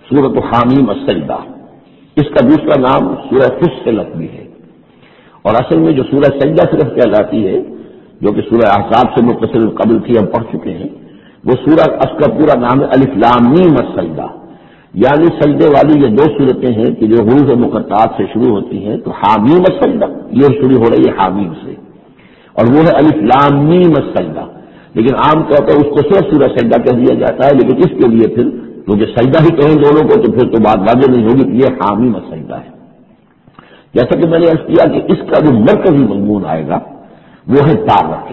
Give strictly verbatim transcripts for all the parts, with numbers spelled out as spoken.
سورۃ حامیم السجدہ، اس کا دوسرا نام سورہ فصلت بھی ہے، اور اصل میں جو سورہ سجدہ صرف کہلاتی ہے، جو کہ سورہ احزاب سے متصل قبل تھی، ہم پڑھ چکے ہیں، وہ سورہ، اس کا پورا نام ہے الف لام میم السجدہ، یعنی سجدے والی یہ دو صورتیں ہیں کہ جو حروف مقطعات سے شروع ہوتی ہیں، تو حامیم السجدہ یہ شروع ہو رہی ہے حامیم سے، اور وہ ہے الف لام میم السجدہ، لیکن عام طور پر اس کو صرف سورہ سجدہ کہہ دیا جاتا ہے، لیکن اس کے لیے پھر کیونکہ سجدہ ہی کہیں دونوں کو تو پھر تو بات واضح نہیں ہوگی کہ یہ حامیم السجدہ ہے۔ جیسا کہ میں نے عرض کیا کہ اس کا جو مرکزی مضمون آئے گا وہ ہے دعوت۔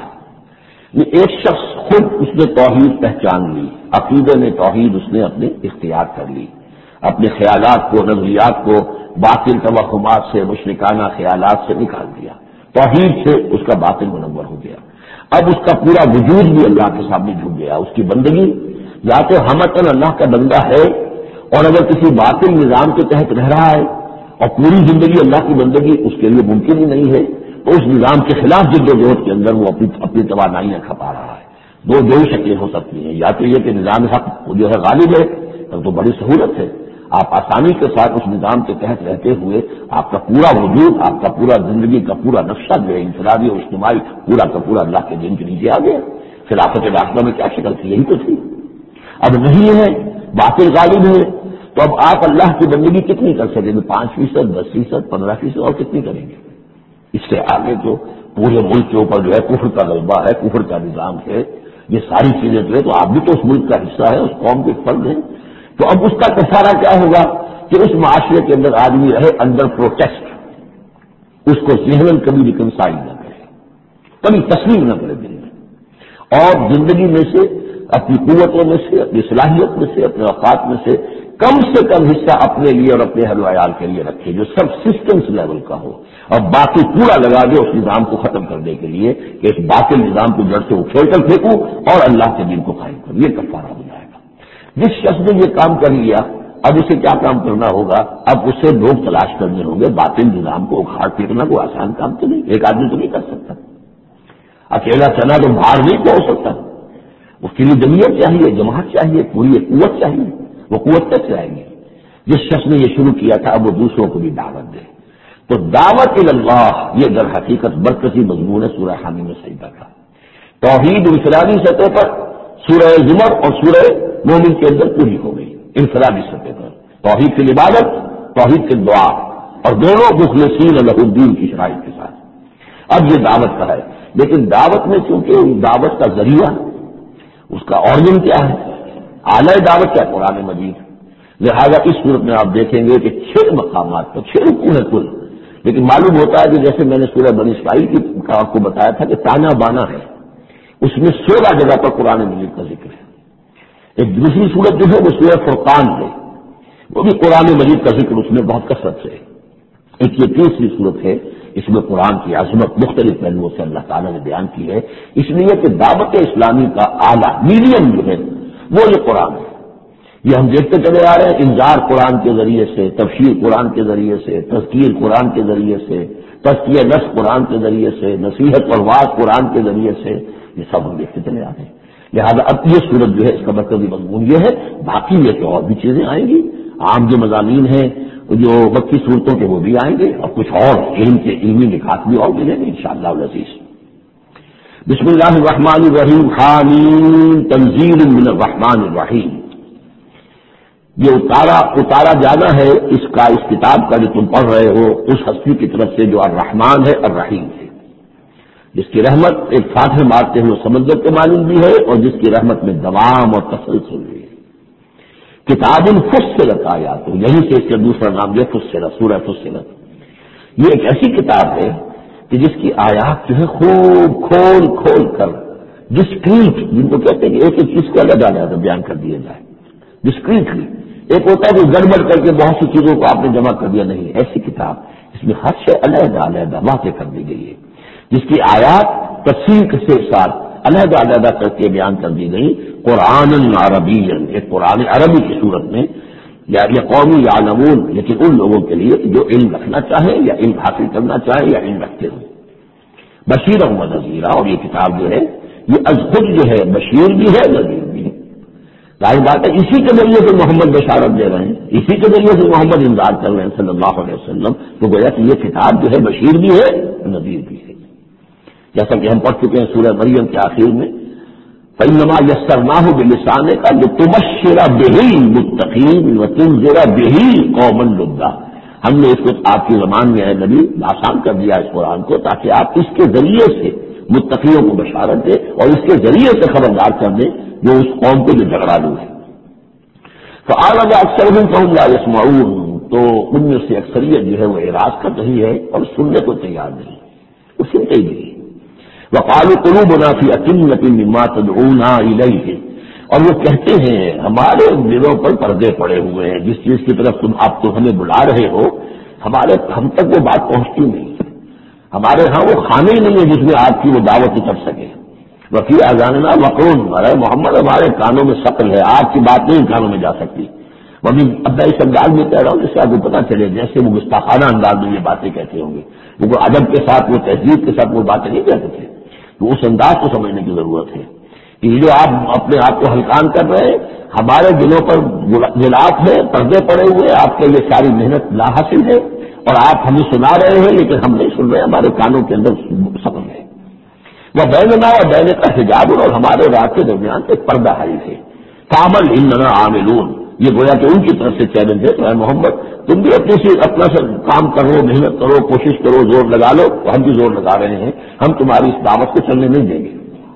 یہ ایک شخص خود اس نے توحید پہچان لی، عقیدے میں توحید اس نے اپنے اختیار کر لی، اپنے خیالات کو، نظریات کو باطل توہمات سے، مشرکانہ خیالات سے نکال دیا، توحید سے اس کا باطل منور ہو گیا۔ اب اس کا پورا وجود بھی اللہ کے سامنے جھک گیا، اس کی بندگی یا تو ہمتن اللہ کا بندہ ہے، اور اگر کسی باطل نظام کے تحت رہ رہا ہے اور پوری زندگی اللہ کی بندگی اس کے لیے ممکن ہی نہیں ہے، تو اس نظام کے خلاف جد و جہد کے اندر وہ اپنی اپنی توانائیاں کھپا رہا ہے۔ دو دو ہی شکلیں ہو سکتی ہیں، یا تو یہ کہ نظام حق جو ہے غالب ہے، تب تو بڑی سہولت ہے، آپ آسانی کے ساتھ اس نظام کے تحت رہتے ہوئے آپ کا پورا وجود، آپ کا پورا زندگی کا پورا نقشہ جو ہے انفرادی اور اجتماعی پورا کا پورا اللہ کے دین کے نیچے آ گیا۔ خلافت راشدہ میں کیا شکل تھی؟ یہی تو تھی۔ اب نہیں ہے، باطل غالب ہے، تو اب آپ اللہ کی بندگی کتنی کر سکیں گے؟ پانچ فیصد، دس فیصد، پندرہ فیصد، اور کتنی کریں گے؟ اس سے آگے تو پورے ملک کے اوپر جو ہے کفر کا غلبہ ہے، کفر کا نظام ہے، یہ ساری چیزیں جو ہے، تو آپ بھی تو اس ملک کا حصہ ہے، اس قوم کے فرد ہیں، تو اب اس کا کفارہ کیا ہوگا کہ اس معاشرے کے اندر آدمی رہے انڈر پروٹیسٹ، اس کو ذہناً کبھی ریکنسائل نہ کرے، کبھی تسلیم نہ کرے دل میں، اور زندگی میں سے اپنی قوتوں میں سے، اپنی صلاحیت میں سے، اپنے اوقات میں سے کم سے کم حصہ اپنے لیے اور اپنے اہل و عیال کے لیے رکھے، جو سب سسٹمز لیول کا ہو، اور باقی پورا لگا دے اس نظام کو ختم کرنے کے لیے کہ اس باطل نظام کو جڑ سے اکھیڑ کر پھینکوں اور اللہ کے دین کو قائم کروں۔ یہ کفارہ ہو جائے گا۔ جس شخص نے یہ کام کر لیا، اب اسے کیا کام کرنا ہوگا؟ اب اسے لوگ تلاش کرنے ہوں گے، باطل نظام کو اکھاڑ پھینکنا کوئی آسان کام تو نہیں، ایک آدمی تو نہیں کر سکتا، اکیلا چنا تو باہر نہیں پہنچ سکتا، اس کے لیے جمعیت چاہیے، جماعت چاہیے، پوری قوت چاہیے، وہ قوت تک جائے گی۔ جس شخص نے یہ شروع کیا تھا اب وہ دوسروں کو بھی دعوت دے، تو دعوت اللہ یہ در حقیقت مرکزی مضمون ہے سورہ حامیم السجدہ کا۔ توحید انفرادی سطح پر سورہ زمر اور سورہ مومن کے اندر پوری ہو گئی، انفرادی سطح پر توحید کی عبادت، توحید کی دعا، اور دونوں مخلصین لہ الدین کی شرائط کے ساتھ۔ اب یہ دعوت کا ہے، لیکن دعوت میں چونکہ دعوت کا ذریعہ، اس کا آرگن کیا ہے، اعلی دعوت کیا قرآن مجید، لہذا اس صورت میں آپ دیکھیں گے کہ چھ مقامات پر چھ رکوع ہیں کل، لیکن معلوم ہوتا ہے کہ جیسے میں نے سورہ بنی اسرائیل کی کا آپ کو بتایا تھا کہ تانا بانا ہے، اس میں سولہ جگہ پر قرآن مجید کا ذکر ہے۔ ایک دوسری صورت جو ہے وہ سورہ فرقان ہے، وہ بھی قرآن مجید کا ذکر اس میں بہت کثرت سے ہے۔ ایک یہ تیسری صورت ہے، اس میں قرآن کی عظمت مختلف پہلوؤں سے اللہ تعالیٰ نے بیان کی ہے، اس لیے کہ دعوت اسلامی کا اعلیٰ میڈیم جو ہے وہ یہ قرآن ہے۔ یہ ہم دیکھتے چلے آ رہے ہیں، انذار قرآن کے ذریعے سے، تبشیر قرآن کے ذریعے سے، تذکیر قرآن کے ذریعے سے، تزکیہ نفس قرآن کے ذریعے سے، نصیحت اور وعظ قرآن کے ذریعے سے، یہ سب ہم دیکھتے چلے آ رہے ہیں۔ لہذا اب یہ صورت جو ہے اس کا مرکزی مضمون یہ ہے، باقی یہ کہ اور بھی چیزیں آئیں گی، عام جو مضامین ہیں جو مکی صورتوں کے وہ بھی آئیں گے، اور کچھ اور علم کے علمی نکات بھی اور ملیں گے انشاءاللہ العزیز۔ بسم اللہ الرحمن الرحیم، حامیم تنزیل من الرحمن الرحیم۔ یہ اتارا اتارا جانا ہے اس کا، اس کتاب کا جو تم پڑھ رہے ہو، اس ہستی کی طرف سے جو الرحمن ہے، الرحیم ہے، جس کی رحمت ایک فاتح مارتے ہوئے سمندر کے مانند بھی ہے، اور جس کی رحمت میں دوام اور تسلسل بھی ہے۔ کتاب فصلت آیات، یہیں سے اس کا دوسرا نام جو فصلت، سورہ فصلت۔ یہ ایک ایسی کتاب ہے کہ جس کی آیات جو ہے خوب کھول کھول کر ڈسکریٹ، جن کو کہتے ہیں کہ ایک ایک چیز کو الگ الگ بیان کر دیا جائے ڈسکریٹلی۔ ایک ہوتا ہے کہ گڑبڑ کر کے بہت سی چیزوں کو آپ نے جمع کر دیا، نہیں، ایسی کتاب اس میں ہر شے علیحدہ علیحدہ واضح کر دی گئی ہے، جس کی آیات تفصیل کے ساتھ علیحدہ علیحدہ کر کے بیان کر دی گئی، قرآن عربی، ایک قرآن عربی کی صورت میں، یا یہ قومی یعلمون، لیکن ان لوگوں کے لیے جو علم رکھنا چاہے یا علم حاصل کرنا چاہے یا علم رکھتے ہوں، بشیر و نذیرہ۔ اور یہ کتاب جو ہے یہ از خود جو ہے بشیر بھی ہے، نذیر بھی ہے۔ ظاہر بات ہے اسی کے ذریعے سے محمد بشارت دے رہے ہیں، اسی کے ذریعے سے محمد انذار کر رہے ہیں صلی اللہ علیہ وسلم. تو گویا کہ یہ کتاب جو ہے بشیر بھی ہے نذیر بھی ہے. جیسا کہ ہم پڑھ چکے ہیں سورہ مریم کے آخر میں فَإِنَّمَا يَسَّرْنَاهُ بِلِسَانِكَ لِتُبَشِّرَ بِهِ الْمُتَّقِينَ وَتُنذِرَ بِهِ قَوْمًا لُدًّا. ہم نے اس کو آپ کی زبان میں ہے نبی آسان کر دیا اس قرآن کو تاکہ آپ اس کے ذریعے سے متقیوں کو بشارت دیں اور اس کے ذریعے سے خبردار کر دیں جو اس قوم کو جو جھگڑالو ہے. فَأَعْرَضَ أَكْثَرُهُمْ فَهُمْ لَا يَسْمَعُونَ. تو ان میں سے اکثریت جو ہے وہ اعراض کر رہی ہے اور سننے کو تیار نہیں، وہ سنتے ہی نہیں. وَقَالُوا قُلُوبُنَا فِي أَكِنَّةٍ مِّمَّا تَدْعُونَا إِلَيْهِ. اور وہ کہتے ہیں ہمارے دلوں پر پردے پڑے ہوئے ہیں، جس چیز کی طرف تم آپ تو ہمیں بلا رہے ہو ہمارے ہم تک وہ بات پہنچتی نہیں، ہمارے ہاں وہ خانے ہی نہیں ہے جس میں آپ کی وہ دعوت اتر سکے. وفی اذاننا وقر. ارے محمد ہمارے کانوں میں ثقل ہے، آپ کی بات نہیں کانوں میں جا سکتی. وہ بھی اب میں اس انداز میں کہہ رہا ہوں جس سے آپ کو پتا چلے جیسے وہ گستاخانہ انداز میں یہ باتیں کہتے ہوں گے، وہ ادب کے ساتھ وہ تہذیب کے ساتھ وہ باتیں نہیں کہتے تھے. تو اس انداز کو سمجھنے کی ضرورت ہے کہ جو آپ اپنے آپ کو ہلکان کر رہے ہیں ہمارے دلوں پر غلاف ہے، پردے پڑے ہوئے، آپ کا یہ ساری محنت لا حاصل ہے اور آپ ہمیں سنا رہے ہیں لیکن ہم نہیں سن رہے، ہمارے کانوں کے اندر سبب ہے. وہ بیننا و بین کا حجاب اور ہمارے رات کے درمیان ایک پردہ حائل ہے. کامل اننا عاملون. یہ گویا کہ ان کی طرف سے چیلنج ہے. تو اے محمد تم بھی اپنی سے اپنا سے کام کرو، محنت کرو، کوشش کرو، زور لگا لو. تو ہم بھی زور لگا رہے ہیں، ہم تمہاری اس دعوت کو چلنے نہیں دیں گے.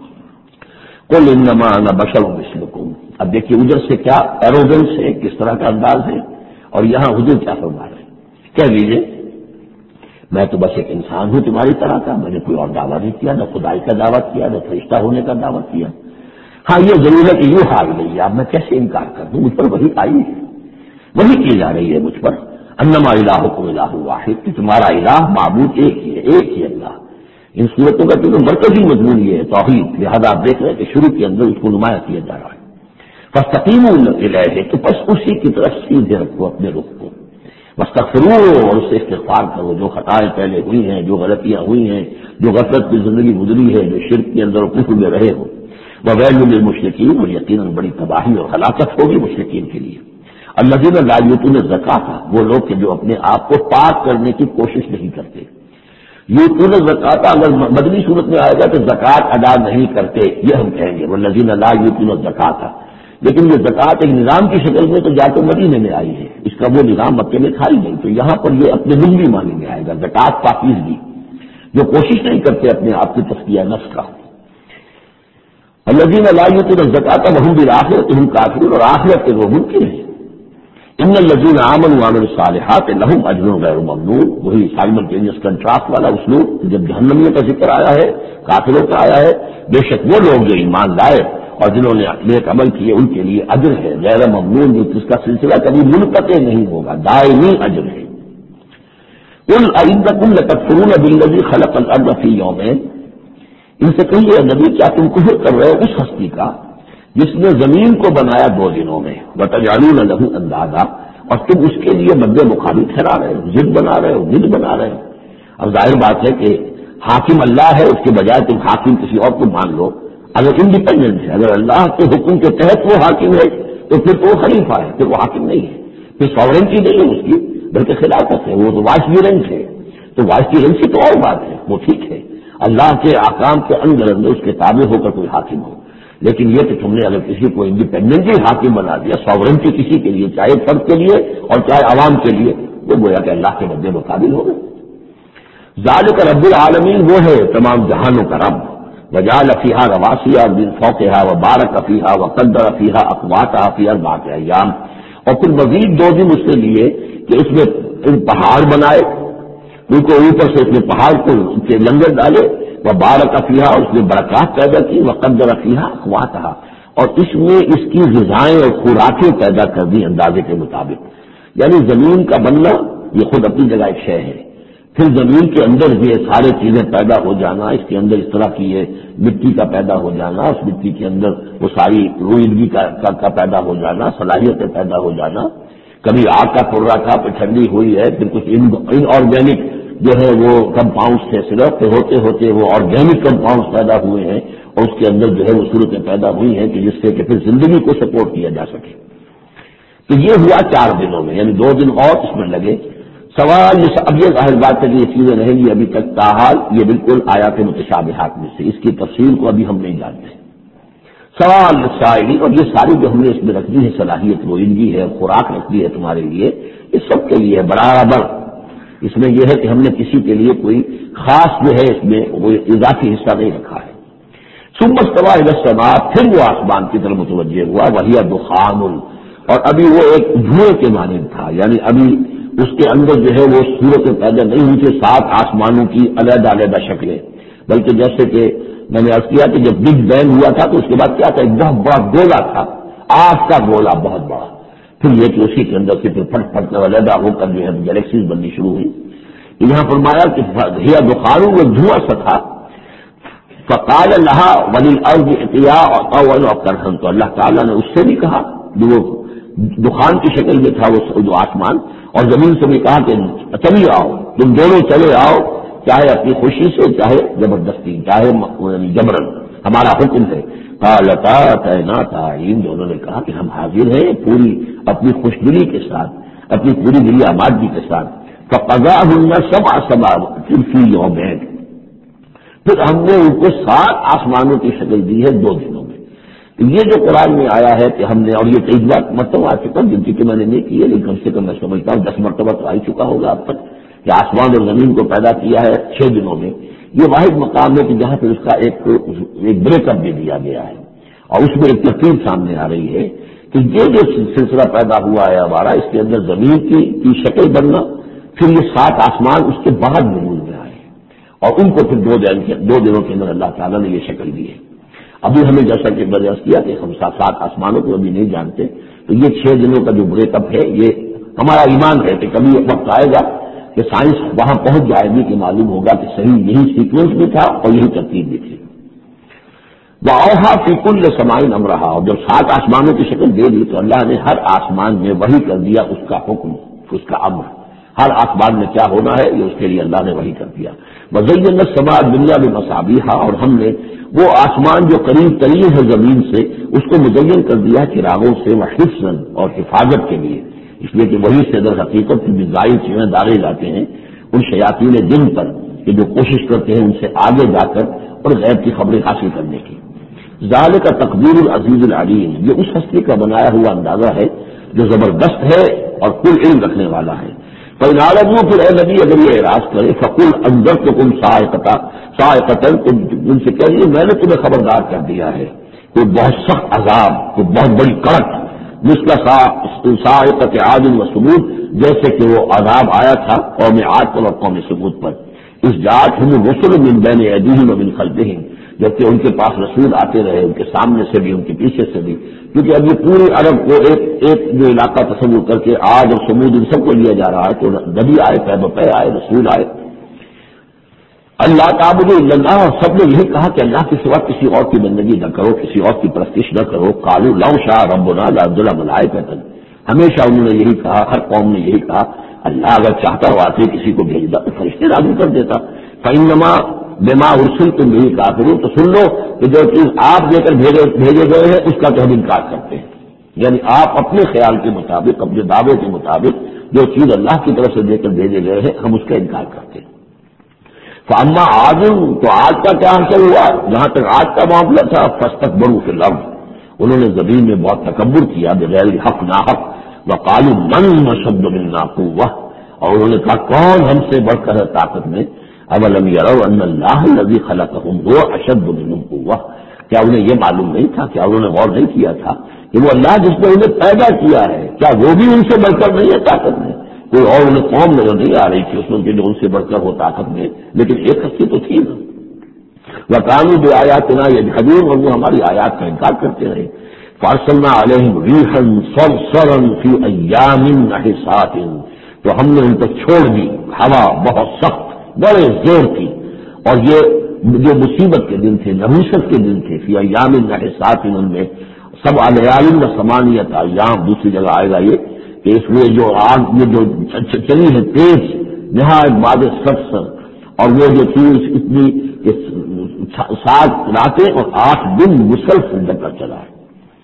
قل انما انا بشر مثلکم. اب دیکھیے ادھر سے کیا ایروگنس ہے، کس طرح کا انداز ہے، اور یہاں حضور کیا فرما رہے ہیں. کہہ لیجیے میں تو بس ایک انسان ہوں تمہاری طرح کا، میں نے کوئی اور دعویٰ نہیں کیا، نہ خدائی کا دعویٰ کیا، نہ فرشتہ ہونے کا دعویٰ کیا. ہاں یہ ضرور ہے کہ یوں حال نہیں ہے، اب میں کیسے انکار کر دوں، مجھ پر وہی آئی ہے، وہی کی جا رہی ہے مجھ پر. انما الہکم الہ واحد، کہ تمہارا الہ معبود ایک ہی ہے، ایک ہی اللہ. ان صورتوں کا کیونکہ مرکزی مضمون یہ ہے توحید، لہذا آپ دیکھ رہے ہیں کہ شروع کے اندر اس کو نمایاں کیا جا رہا ہے. فاستقیموا الیہ، تو بس اسی کی طرف سیدھے رکھو اپنے رخ کو. واستغفروہ، اور اس سے استغفار کرو جو خطائیں پہلے ہوئی ہیں، جو غلطیاں ہوئی ہیں، جو غفلت کی زندگی گزری ہے، جو شرک کے اندر کفر میں رہے ہو. وویل للمشرکین، اور یقیناً بڑی تباہی اور ہلاکت ہوگی مشرکین کے لیے. الذین لا یؤتون الزکاۃ، وہ لوگ کہ جو اپنے آپ کو پاک کرنے کی کوشش نہیں کرتے. یؤتون الزکاۃ اگر مدنی صورت میں آئے گا تو زکوٰۃ ادا نہیں کرتے یہ ہم کہیں گے، والذین لا یؤتون الزکاۃ. لیکن یہ زکوٰۃ ایک نظام کی شکل میں تو جا کر مدینے میں آئی ہے، اس کا وہ نظام مکے میں تھا ہی نہیں. تو یہاں پر یہ اپنے لغوی معنی میں آئے گا زکوٰۃ پاکیزگی، جو کوشش نہیں کرتے اپنے آپ کی تزکیہ نفس کا. الذین لا یؤتون الزکاۃ وهم بالآخرۃ هم کافرون، اور آخرت کے وہ منکر ہیں. ان الذین آمنوا وعملوا الصالحات لهم اجر غیر ممنون. وہی سائملٹینیس کنٹراسٹ والا اسلوب جب جہنمیوں کا ذکر آیا ہے، کافروں کا آیا ہے. بے شک وہ لوگ جو ایمان لائے اور جنہوں نے نیک عمل کیے ان کے لیے اجر ہے غیر ممنون، جس کا سلسلہ کبھی منقطع نہیں ہوگا، دائمی اجر ہے. قل ائنکم لتکفرون بالذی خلق الارض فی یومین. ان سے کہیے نبی کیا تم کفر کر رہے ہو اس ہستی کا جس نے زمین کو بنایا دو دنوں میں، وتجعلون له اندادا، اور تم اس کے لیے مد مقابل ٹھہرا رہے ہو، ضد بنا رہے ہو، ضد بنا رہے ہو. اب ظاہر بات ہے کہ حاکم اللہ ہے، اس کے بجائے تم حاکم کسی اور کو مان لو. اگر انڈیپینڈنٹ ہے، اگر اللہ کے حکم کے تحت وہ حاکم ہے تو پھر تو وہ خلیفہ ہے، پھر وہ حاکم نہیں ہے، پھر ساورنٹی نہیں ہے اس کی بلکہ خلافت ہے، وہ تو وائس گیرنٹ ہے. تو وائس گیرنسی تو اور بات ہے، وہ ٹھیک ہے اللہ کے احکام کے اندر اندر اس کے تابع ہو کر کوئی حاکم ہو. لیکن یہ کہ تم نے اگر کسی کو انڈیپینڈنٹلی حاکم بنا دیا، ساورنٹی کسی کے لیے چاہے فرد کے لیے اور چاہے عوام کے لیے، وہ گویا کہ اللہ کے مد مقابل ہو گئے. ذالک رب العالمین، وہ ہے تمام جہانوں کا رب. وجعل فیہا رواسیا من فوقہا وبارک فیہا وقدر فیہا اقواتہا فی اربعۃ ایام. اور پھر مزید دو دن اس نے لیے کہ اس میں پہاڑ بنائے، ان کو اوپر سے اس نے پہاڑ کو کے لنگر ڈالے، وبارک فیہا، اس نے برکات پیدا کی، وقدر فیہا اقواتہا، اور اس میں اس کی غذائیں اور خوراکیں پیدا کر دی اندازے کے مطابق. یعنی زمین کا بننا یہ خود اپنی جگہ ایک شے ہے، پھر زمین کے اندر یہ سارے چیزیں پیدا ہو جانا، اس کے اندر اس طرح کی یہ مٹی کا پیدا ہو جانا، اس مٹی کے اندر وہ ساری روئیدگی کا, کا, کا پیدا ہو جانا، صلاحیتیں پیدا ہو جانا. کبھی آگ کا پھر رہا تھا، پھر ٹھنڈی ہوئی ہے، پھر کچھ ان آرگینک جو ہے وہ کمپاؤنڈس تھے صرف، پھر ہوتے ہوتے وہ آرگینک کمپاؤنڈس پیدا ہوئے ہیں، اور اس کے اندر جو ہے وہ صورتیں پیدا ہوئی ہیں کہ جس سے کہ پھر زندگی کو سپورٹ کیا جا سکے. تو یہ ہوا چار دنوں میں، یعنی دو دن اور اس میں لگے. سوال اب یہ ظاہر بات ہے کہ یہ چیزیں رہیں گی ابھی تک، تاحال یہ بالکل آیات متشابہات میں سے، اس کی تفصیل کو ابھی ہم نہیں جانتے. سوال شاعری، اور یہ ساری جو ہم نے اس میں رکھ دی ہے صلاحیت روئندگی ہے، خوراک رکھ دی ہے تمہارے لیے، یہ سب کے لیے برابر. اس میں یہ ہے کہ ہم نے کسی کے لیے کوئی خاص جو ہے اس میں وہ اضافی حصہ نہیں رکھا ہے. ثم استوى الى السماء، پھر وہ آسمان کی طرف متوجہ ہوا. وهي دخان، اور ابھی وہ ایک دھوئیں کے مانند تھا، یعنی ابھی اس کے اندر جو ہے وہ صورتیں پیدا نہیں ہوئی تھی سات آسمانوں کی علیحدہ علیحدہ شکلیں، بلکہ جیسے کہ میں نے عرض کیا کہ جب بگ بینگ ہوا تھا تو اس کے بعد کیا تھا، ایک بہت بڑا گولا تھا، آگ کا گولا بہت بڑا. پھر یہ کہ اسی کے اندر سے پھر پھٹ پھٹ کر علیحدہ ہو کر جو ہے گلیکسیز بننی شروع ہوئی. یہاں فرمایا کہ ہیا دخان، وہ دھواں سا تھا. فقال لها وللارض ائتيا طوعا وكرها، تو اللہ تعالیٰ نے اس سے بھی کہا جو وہ دخان کی شکل میں تھا وہ جو آسمان، اور زمین سے بھی کہا کہ چلی آؤ، تم دونوں چلے آؤ، چاہے اپنی خوشی سے چاہے زبردستی، چاہے جبرن، ہمارا حکم ہے. قالتا اتینا طائعین، دونوں نے کہا کہ ہم حاضر ہیں پوری اپنی خوش دلی کے ساتھ، اپنی پوری دلی آمادگی کے ساتھ. فقضاهن سبع سماوات فی یومین، پھر ہم نے ان کو سات آسمانوں کی شکل دی ہے دو دنوں میں. یہ جو قرآن میں آیا ہے کہ ہم نے، اور یہ کئی بار مرتبہ آ چکا، جن کی میں نے نہیں کی ہے لیکن کم سے کم میں سمجھتا ہوں دس مرتبہ تو آ ہی چکا ہوگا اب تک، کہ آسمان اور زمین کو پیدا کیا ہے چھ دنوں میں. یہ واحد مقام ہے کہ جہاں پہ اس کا ایک ایک بریک اپ بھی دیا گیا ہے، اور اس میں ایک ترتیب سامنے آ رہی ہے کہ یہ جو سلسلہ پیدا ہوا ہے ہمارا، اس کے اندر زمین کی کی شکل بننا، پھر یہ سات آسمان اس کے بعد وجود میں آئے، اور ان کو پھر دو دن کے دو دنوں کے اندر اللہ تعالیٰ نے یہ شکل دی ہے. ابھی ہمیں جیسا کہ میں نے عرض کیا کہ ہم سات سات آسمانوں کو ابھی نہیں جانتے، تو یہ چھ دنوں کا جو بریک اپ ہے یہ ہمارا ایمان ہے کہ کبھی ایک وقت آئے گا کہ سائنس وہاں پہنچ جائے گی کہ معلوم ہوگا کہ صحیح یہی سیکوینس بھی تھا اور یہی ترتیب بھی تھی. وَأَوْحَىٰ فِي كُلِّ سَمَاءٍ أَمْرَهَا، اور جب سات آسمانوں کی شکل دے دی تو اللہ نے ہر آسمان میں وہی کر دیا اس کا حکم، اس کا امر. ہر آسمان میں کیا ہونا ہے یہ اس کے لیے اللہ نے وہی کر دیا. وَزَيَّنَّا السَّمَاءَ الدُّنْيَا بِمَصَابِيحَ، اور ہم نے وہ آسمان جو قریب ترین ہے زمین سے اس کو مزین کر دیا چراغوں سے، وحفظاً، اور حفاظت کے لیے، اس لیے کہ وہی سے در حقیقت کی ظاہر چیزیں ڈالے جاتے ہیں ان شیاطین جن پر کہ جو کوشش کرتے ہیں ان سے آگے جا کر اور غیب کی خبریں حاصل کرنے کی. ذالک تقدیر العزیز العلیم، یہ اس ہستی کا بنایا ہوا اندازہ ہے جو زبردست ہے اور کل علم رکھنے والا ہے. فَإِنْ پھر اے نبی اگر یہ اعراض کرے، فَقُلْ أَنذَرْتُكُمْ صَاعِقَةً صَاعِقَةً، تم ان سے کہیے میں نے تمہیں خبردار کر دیا ہے کوئی بہت سخت عذاب، کوئی بہت بڑی کڑک، مثل صاعقۃ عاد و ثمود، جیسے کہ وہ عذاب آیا تھا قوم عاد پر اور قوم ثمود پر. اس جاءتہم الرسل من بین ایدیہم ومن خلفہم، جبکہ ان کے پاس رسول آتے رہے ان کے سامنے سے بھی ان کے پیچھے سے بھی، کیونکہ اب یہ پوری عرب کو ایک ایک جو علاقہ تصور کر کے عاد اور ثمود ان سب کو لیا جا رہا ہے، تو نبی آئے، پے بپے آئے، رسول آئے. اللہ تعبدوا الا اللہ، اور سب نے یہی کہا کہ اللہ کے سوا کسی اور کی بندگی نہ کرو، کسی اور کی پرستش نہ کرو. قالوا لو شاء ربنا لانزل ملائکۃ، ہمیشہ انہوں نے یہی کہا، ہر قوم نے یہی کہا اللہ اگر چاہتا واقعی کسی کو بھیجتا تو فرشتے نازل کر دیتا. فإنما بما ارسلتم به کافرون، تو سن لو کہ جو چیز آپ لے کر بھیجے بھیجے گئے ہیں اس کا تو ہم انکار کرتے ہیں. یعنی آپ اپنے خیال کے مطابق، اپنے دعوے کے مطابق جو چیز اللہ کی طرف سے دے کر بھیجے گئے ہیں ہم اس کا انکار کرتے ہیں. فاما عاد، تو آج کا کیا حاصل ہوا، جہاں تک آج کا معاملہ تھا، فاستکبروا فی الارض، انہوں نے زمین میں بہت تکبر کیا بغیر حق ناحق. وقالوا من اشد منا قوة، اور انہوں نے کہا کون ہم سے بڑھ کر ہے طاقت میں. اولم يروا ان اللہ الذی خلقهم هو اشد منهم قوة، کیا انہیں یہ معلوم نہیں تھا، کیا انہوں نے غور نہیں کیا تھا کہ وہ اللہ جس نے انہیں پیدا کیا ہے کیا وہ بھی ان سے بڑھ کر نہیں ہے طاقت میں. کوئی اور انہیں قوم نظر نہیں آ رہی تھی اس میں جو ان سے بڑھ کر ہو طاقت میں، لیکن ایک ہستی تو تھی نا. وَكَانُوا بِآيَاتِنَا يَجْحَدُونَ، اور وہ ہماری آیات کا انکار کرتے رہے. فَأَرْسَلْنَا عَلَيْهِمْ رِيحًا صَرْصَرًا فِي أَيَّامٍ نَحِسَاتٍ، تو ہم نے ان پر چھوڑ دی ہوا بہت سخت بڑے زور کی، اور یہ جو مصیبت کے دن تھے، نحوست کے دن تھے. فی ایام نحسات، ان میں سب لیال و ثمانیۃ ایام، دوسری جگہ آئے گا یہ کہ اس میں جو آگ یہ جو چلی ہے تیز نہایت باد سرسر، اور وہ جو چیز اتنی سات راتیں اور آٹھ دن مسلسل ڈکر چلا ہے.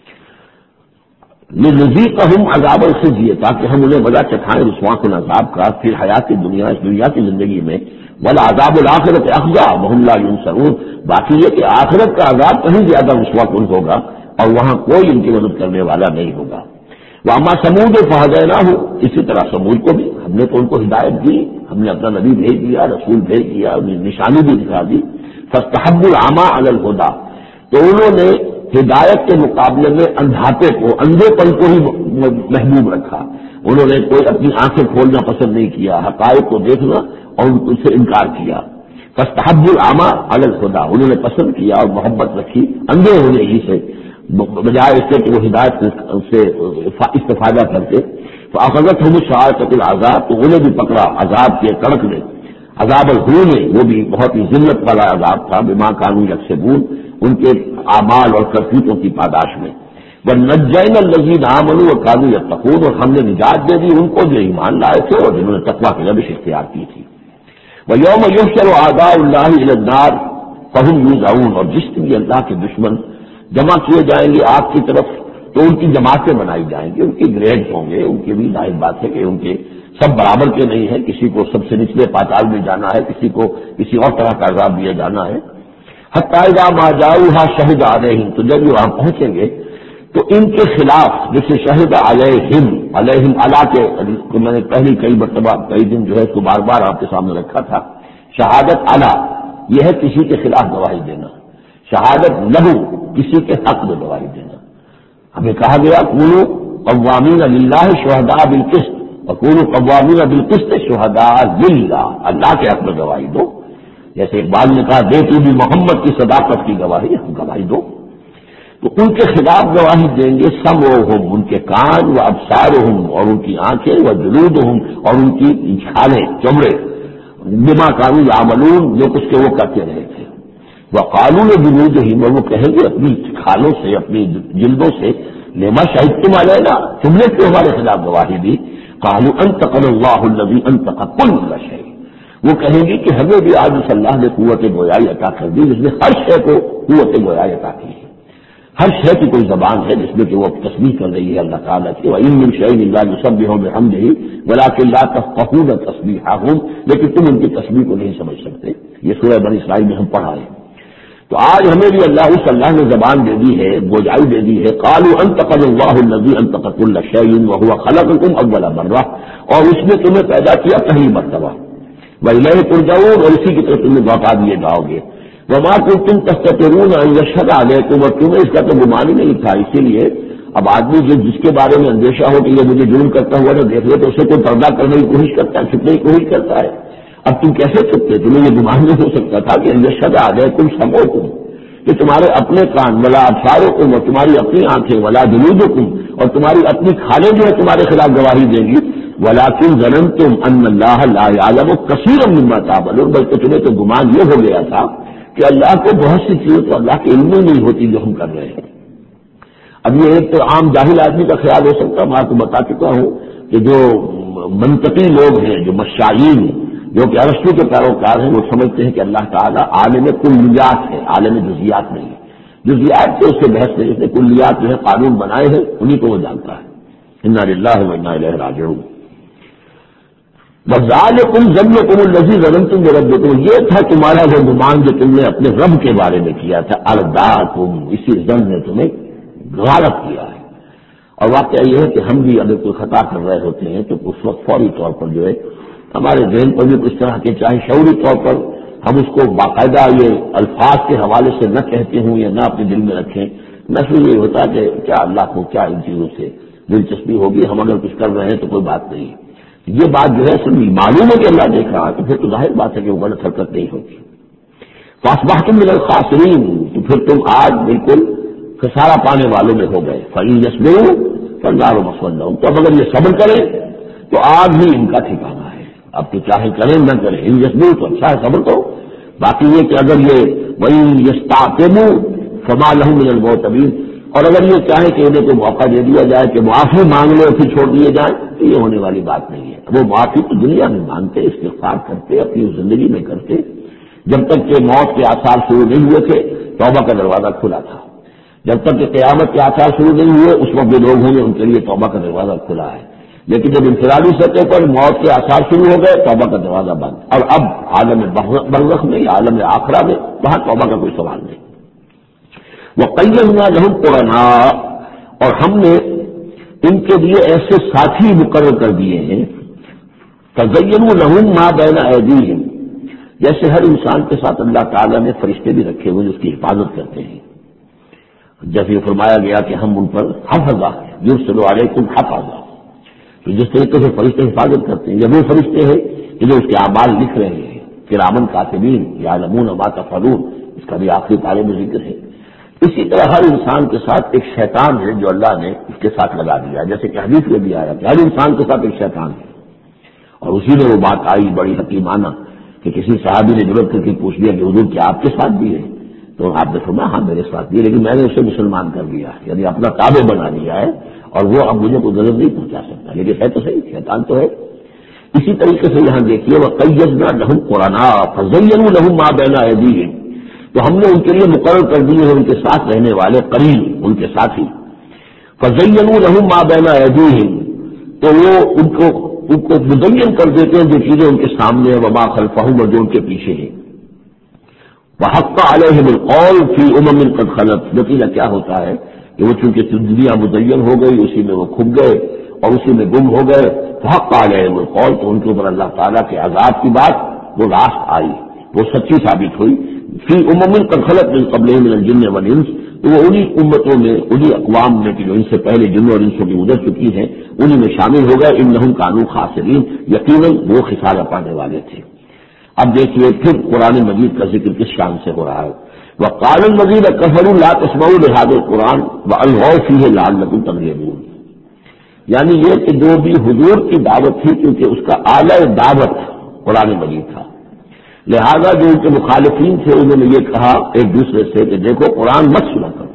لنذیقہم عذاب الخزی، تاکہ ہم انہیں بڑا چکھائیں رسوا کن عذاب کا پھر حیات دنیا، اس دنیا کی زندگی میں. والعذاب الآخرۃ اخزی وہم لا ینصرون، باقی یہ کہ آخرت کا عذاب کہیں زیادہ رسوا کن ہوگا اور وہاں کوئی ان کی مدد کرنے والا نہیں ہوگا. واما ثمود فہدیناہ، اسی طرح سمود کو بھی ہم نے تو ان کو ہدایت دی، ہم نے اپنا نبی بھیج دیا، رسول بھیج دیا، انہیں نشانی بھی دکھا دی. فاستحبوا العمی علی الہدی، تو انہوں نے ہدایت کے مقابلے میں اندھاپے کو، اندھے پن کو ہی محبوب رکھا. انہوں نے کوئی اپنی آنکھیں کھولنا پسند نہیں کیا، حقائق کو دیکھنا اور ان سے انکار کیا. فاستحبوا العمی علی الہدی، انہوں نے پسند کیا اور محبت رکھی اندھے ہونے ہی سے، بجائے اس سے کہ وہ ہدایت سے استفادہ کرتے. فاخذتہم الصاعقۃ العذاب، تو انہیں بھی پکڑا عذاب کے کڑک نے، عذاب الہون نے، وہ بھی بہت ہی ذلت والا عذاب تھا، بما کانوا یکسبون، ان کے اعمال اور کرتوتوں کی پاداش میں. وَنَجَّيْنَا الَّذِينَ آمَنُوا وَكَانُوا يَتَّقُونَ، اور ہم نے نجات دے دی ان کو جو ایمان لائے تھے اور جنہوں نے تقویٰ کی روش اختیار کی تھی. وَيَوْمَ يُحْشَرُ أَعْدَاءُ اللَّهِ إِلَى النَّارِ فَهُمْ يُوزَعُونَ، اور جس دن یہ اللہ کے دشمن جمع کیے جائیں گے آگ کی طرف تو ان کی جماعتیں بنائی جائیں گی، ان کی گریڈ ہوں گے، ان کی بھی ظاہر بات ہے کہ ان کے سب برابر کے نہیں ہے، کسی کو سب سے نچلے پاتال میں جانا ہے، کسی کو کسی اور طرح کا عذاب دیا جانا ہے. حتی اذا ما جاؤوها شہد علیہم، تو جب یہ وہاں پہنچیں گے تو ان کے خلاف، جیسے شہد علیہم، علیہم علا کے میں نے پہلی کئی مرتبہ کئی دن جو ہے اس کو بار بار آپ کے سامنے رکھا تھا. شہادت علا یہ ہے کسی کے خلاف گواہی دینا، شہادت لہو کسی کے حق میں گواہی دینا. ہمیں کہا گیا کونوا قوامین للہ شہداء بالقسط، اور کونوا قوامین بالقسط شہداء للہ، اللہ کے حق میں گواہی دو. جیسے اقبال نے کہا دے تو بھی محمد کی صداقت کی گواہی، ہم گواہی دو. تو ان کے خلاف گواہی دیں گے سمعہم، ان کے کان، و ابصارہم، اور ان کی آنکھیں، و جلودہم، اور ان کی چھالیں، چمڑے، بما کانوا یعملون، جو کچھ کے وہ کرتے رہے تھے. وقالوا لجلودہم، اور وہ کہیں گے اپنی کھالوں سے، اپنی جلدوں سے، لما شہدتم علینا، تم نے کیوں ہمارے خلاف گواہی دی. قالوا انطقنا اللہ الذی انطق کل شیء، وہ کہیں گی کہ ہمیں بھی آج اس اللہ نے قوت گویائی عطا کر دی جس نے ہر شے کو قوت گویائی عطا کی ہے. ہر شے کی کوئی زبان ہے جس میں کہ وہ تسبیح کر رہی ہے اللہ تعالیٰ کی. وَإِن مِّن شَيْءٍ إِلَّا يُسَبِّحُ بِحَمْدِهِ وَلَٰكِن لَّا تَفْقَهُونَ تَسْبِيحَهُمْ، لیکن تم ان کی تسبیح کو نہیں سمجھ سکتے. یہ سورہ بنی اسرائیل میں ہم پڑھا ہے. تو آج ہمیں بھی اللہ اس اللہ نے زبان دے دی ہے، گویائی دے دی ہے. قالوا انطقنا اللہ الذی انطق کل شیء وهو خلقکم اول مرہ، اور اس نے تمہیں پیدا کیا پہلی مرتبہ. وَإِلَیہِ تُرْجَعُونَ، اور اسی کی طرف تمہیں لوٹا دیے جاؤ گے. وَمَا كُنتُمْ تَسْتَتِرُونَ أَن يَشْهَدَ عَلَيْكُمْ، اور تمہیں اس کا تو گمان ہی نہیں تھا. اسی لیے اب آدمی جو جس کے بارے میں اندیشہ ہو کہ یہ مجھے جرم کرتا ہوا نہ دیکھ لے تو اسے کوئی پردہ کرنے کی کوشش کرتا ہے، چھپنے کی کوشش کرتا ہے. اب تم کیسے چھپتے؟ تمہیں یہ گمان نہیں ہو سکتا تھا کہ ان يَشْهَدَ عَلَيْكُمْ سَمْعُكُمْ، کہ تمہارے اپنے کان، ولا ابصارکم، اور تمہاری اپنی آنکھیں، ولا جلودکم، اور تمہاری اپنی کھالیں جو ہے تمہارے خلاف گواہی دیں گی. ولکن ظننتم ان اللہ لا يعلم كثيرا مما تعملون، بلکہ تمہیں تو گمان یہ ہو گیا تھا کہ اللہ کو بہت سی چیزیں تو اللہ کے علم میں نہیں ہوتی جو ہم کر رہے ہیں. اب یہ ایک تو عام جاہل آدمی کا خیال ہو سکتا ہے، میں آپ کو بتا چکا ہوں کہ جو منطقی لوگ ہیں، جو مشائین، جو کہ ارسطو کے پیروکار ہیں، وہ سمجھتے ہیں کہ اللہ تعالیٰ عالم کلیات ہے، عالم جزیات نہیں ہے. جزیات سے اس سے بحث ہے، اس نے کلیات جو ہے قانون بنائے ہیں انہیں کو وہ جانتا ہے. انا للہ و انا الیہ راجعون. وَذَلِكُمْ ظَنُّكُمُ الَّذِي ظَنَنتُم بِرَبِّكُمْ، یہ تھا تمہارا وہ گمان جو تم نے اپنے رب کے بارے میں کیا تھا. ارداکم، اسی ظن نے تمہیں غالب کیا ہے. اور واقعہ یہ ہے کہ ہم بھی اگر کوئی خطا کر رہے ہوتے ہیں تو اس وقت فوری طور پر جو ہے ہمارے ذہن پر بھی کچھ طرح کے، چاہے شعوری طور پر ہم اس کو باقاعدہ یہ الفاظ کے حوالے سے نہ کہتے ہوں یا نہ اپنے دل میں رکھیں، محسوس یہ ہوتا کہ کیا اللہ کو کیا ان چیزوں سے دلچسپی ہوگی، ہم اگر کچھ کر رہے ہیں تو کوئی بات نہیں. یہ بات جو ہے سب معلوم ہے کہ اللہ دیکھ رہا ہے تو پھر تو ظاہر بات ہے کہ وہ غلط حرکت نہیں ہوتی. فاصبحتم من الخاسرین، تو پھر تم آج بالکل خسارہ پانے والوں میں ہو گئے. فإن يصبروا فالنار مثوى لهم، تو اب اگر یہ صبر کریں تو آج ہی ان کا ٹھکانہ ہے. اب تو چاہے کریں نہ کریں، ان يصبروا تو اچھا ہے صبر کرو. باقی یہ کہ اگر یہ وإن يستعتبوا فما لهم من المعتبين، اور اگر یہ چاہے کہ انہیں کو موقع دے دیا جائے کہ معافی مانگ لے اور پھر چھوڑ دیے جائیں تو یہ ہونے والی بات نہیں ہے. وہ معافی تو دنیا میں مانگتے، استغفار کرتے، اپنی زندگی میں کرتے، جب تک کہ موت کے آثار شروع نہیں ہوئے تھے توبہ کا دروازہ کھلا تھا، جب تک کہ قیامت کے آثار شروع نہیں ہوئے اس وقت جو لوگ ہوں گے ان کے لیے توبہ کا دروازہ کھلا ہے، لیکن جب انفرادی سطح پر موت کے آثار شروع ہو گئے توبہ کا دروازہ بند، اور اب عالم برزخ میں یا عالم آخرہ میں وہاں توبہ کا کوئی سوال نہیں۔ وَقَيَّضْنَا لَهُمْ قُرَنَاءَ، اور ہم نے ان کے لیے ایسے ساتھی مقرر کر دیے ہیں، فَزَيَّنُوا لَهُم مَا بَيْنَ أَيْدِيهِمْ، جیسے ہر انسان کے ساتھ اللہ تعالیٰ نے فرشتے بھی رکھے ہوئے جو اس کی حفاظت کرتے ہیں، جیسے یہ فرمایا گیا کہ ہم ان پر حفظہ یرسل علیکم حفظہ، تو جس طریقے سے فرشتے حفاظت کرتے ہیں، یہ وہ فرشتے ہیں کہ جو اس کے اعمال لکھ رہے ہیں، کرامن کاتبین یعلمون ما تفعلون، اس کا بھی آخری پارے میں ذکر ہے۔ اسی طرح ہر انسان کے ساتھ ایک شیطان ہے جو اللہ نے اس کے ساتھ لگا دیا، جیسے کہ حدیث میں بھی آیا کہ ہر انسان کے ساتھ ایک شیطان ہے، اور اسی میں وہ بات آئی بڑی حکیمانہ کہ کسی صحابی نے ضرورت کر کے پوچھ لیا کہ حضور کیا آپ کے ساتھ بھی ہے؟ تو آپ نے فرمایا ہاں میرے ساتھ بھی، لیکن میں نے اسے مسلمان کر لیا، یعنی اپنا تابع بنا لیا ہے، اور وہ اب مجھے کوئی ضرورت نہیں پہنچا سکتا، لیکن ہے تو صحیح شیطان تو ہے۔ اسی طریقے سے یہاں دیکھیے وَقَيَّضْنَا لَهُمْ قُرَنَاءَ فَزَيَّنُوا لَهُم مَا بَيْنَ أَيْدِيهِمْ، تو ہم نے ان کے لیے مقرر کر دیے ہیں ان کے ساتھ رہنے والے قرین، ان کے ساتھی، فَزَيَّنُوا لَهُم مَا بَيْنَ أَيْدِيهِمْ، تو وہ ان کو ان کو مزین کر دیتے ہیں جو چیزیں ان کے سامنے ہیں، وما خلفہم، اور جو ان کے پیچھے ہیں، وحق علیہم القول فی امم قد خلت، نتیجہ کیا ہوتا ہے کہ وہ چونکہ دنیا مزین ہو گئی اسی میں وہ کھپ گئے اور اسی میں گم ہو گئے، حق علیہم القول، تو ان کے اوپر اللہ تعالیٰ کے عذاب کی بات وہ راست آئی، وہ سچی ثابت ہوئی، فی امم قد خلت من قبلہم من الجن والانس، تو وہ انہی امتوں میں انہی اقوام میں کہ جو ان سے پہلے جنوں اور انسوں کی گزر چکی ہیں انہی میں شامل ہو گئے، انہم کانوا خاسرین، یقیناً وہ خسارہ پانے والے تھے۔ اب دیکھیے پھر قرآن مجید کا ذکر کس شان سے ہو رہا ہے، وقال الذین کفروا لا تسمعوا لهذا القرآن والغوا فیہ لعلکم تغلبون، یعنی یہ کہ جو بھی حضور کی دعوت تھی کیونکہ اس کا اعلی دعوت قرآن مجید تھا، لہذا جو ان کے مخالفین تھے انہوں نے یہ کہا ایک دوسرے سے کہ دیکھو قرآن مت سنا کرو،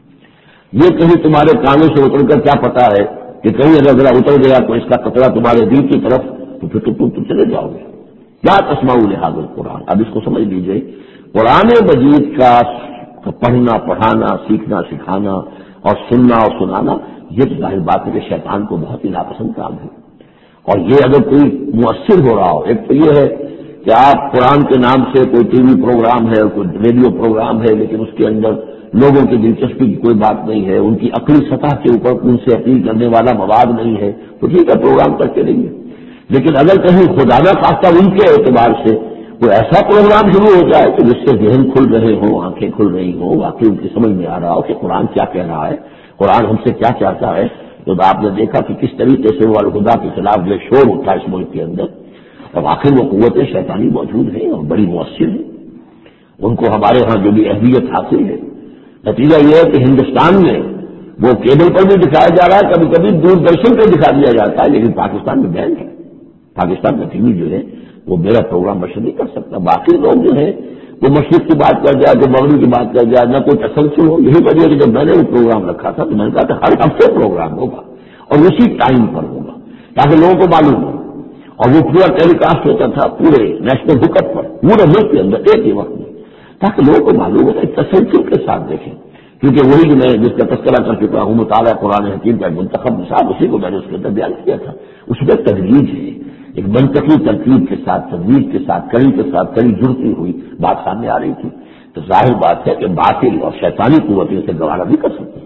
یہ کہیں تمہارے کانوں سے اتر کر کیا پتا ہے کہ کہیں اگر ذرا اتر گیا تو اس کا قطرہ تمہارے دل کی طرف تو پھر تو تم چلے جاؤ گے، لا تسمعوا لهذا القرآن۔ اب اس کو سمجھ لیجئے، قرآن مجید کا پڑھنا پڑھانا سیکھنا سکھانا اور سننا اور سنانا یہ تو ظاہر بات ہے کہ شیطان کو بہت ہی ناپسند کام ہے، اور یہ اگر کوئی مؤثر ہو رہا ہو، ایک تو یہ ہے کہ آپ قرآن کے نام سے کوئی ٹی وی پروگرام ہے اور کوئی ریڈیو پروگرام ہے لیکن اس کے اندر لوگوں کی دلچسپی کی کوئی بات نہیں ہے، ان کی عقلی سطح کے اوپر ان سے اپیل کرنے والا مواد نہیں ہے، تو ٹھیک ہے پروگرام کرتے رہیے، لیکن اگر کہیں خدا نہ خواستہ ان کے اعتبار سے کوئی ایسا پروگرام شروع ہو جائے کہ جس سے ذہن کھل رہے ہوں، آنکھیں کھل رہی ہوں، واقعی ان کی سمجھ میں آ رہا ہو کہ قرآن کیا کہہ رہا ہے، قرآن ہم سے کیا چاہتا ہے، تو آپ نے دیکھا کہ کس طریقے سے وہ الہدا کے خلاف جو شور اٹھا اس ملک کے اندر، اور آخر وہ قوتیں شیطانی موجود ہیں اور بڑی مؤثر ہیں، ان کو ہمارے ہاں جو بھی اہلیت حاصل ہے، نتیجہ یہ ہے کہ ہندوستان میں وہ کیبل پر بھی دکھایا جا رہا ہے، کبھی کبھی دوردرشن پہ دکھا دیا جاتا ہے، لیکن پاکستان میں بین ہے، پاکستان کا ٹی وی جو ہے وہ میرا پروگرام مشہور نہیں کر سکتا، باقی لوگ جو ہیں وہ مشرق کی بات کر جائے، وہ مغرب کی بات کر جائے، نہ کوئی تسلسل ہو، یہی وجہ ہے کہ جب میں نے وہ پروگرام رکھا تھا تو میں نے کہا کہ ہر ہفتے پروگرام ہوگا اور اسی ٹائم پر ہوگا تاکہ لوگوں کو معلوم ہو، اور وہ پورا ٹیلی کاسٹ ہوتا تھا پورے نیشنل حکت پر پورے ملک کے اندر ایک ہی وقت میں، تاکہ لوگوں کو معلوم ہوتا ہے تسلسل کے ساتھ دیکھیں، کیونکہ وہی جو میں جس کا تذکرہ کر چکا ہوں مطالعہ قرآن حکیم کا منتخب نصاب، اسی کو میں نے اس کے اندر بیان کیا تھا، اس میں تدریج ہے، ایک منطقی ترتیب کے ساتھ تدریج کے ساتھ کڑی کے ساتھ کڑی جڑتی ہوئی بات سامنے آ رہی تھی، تو ظاہر بات ہے کہ باطل اور شیطانی قوتیں سے گوارا بھی کر سکتی ہیں۔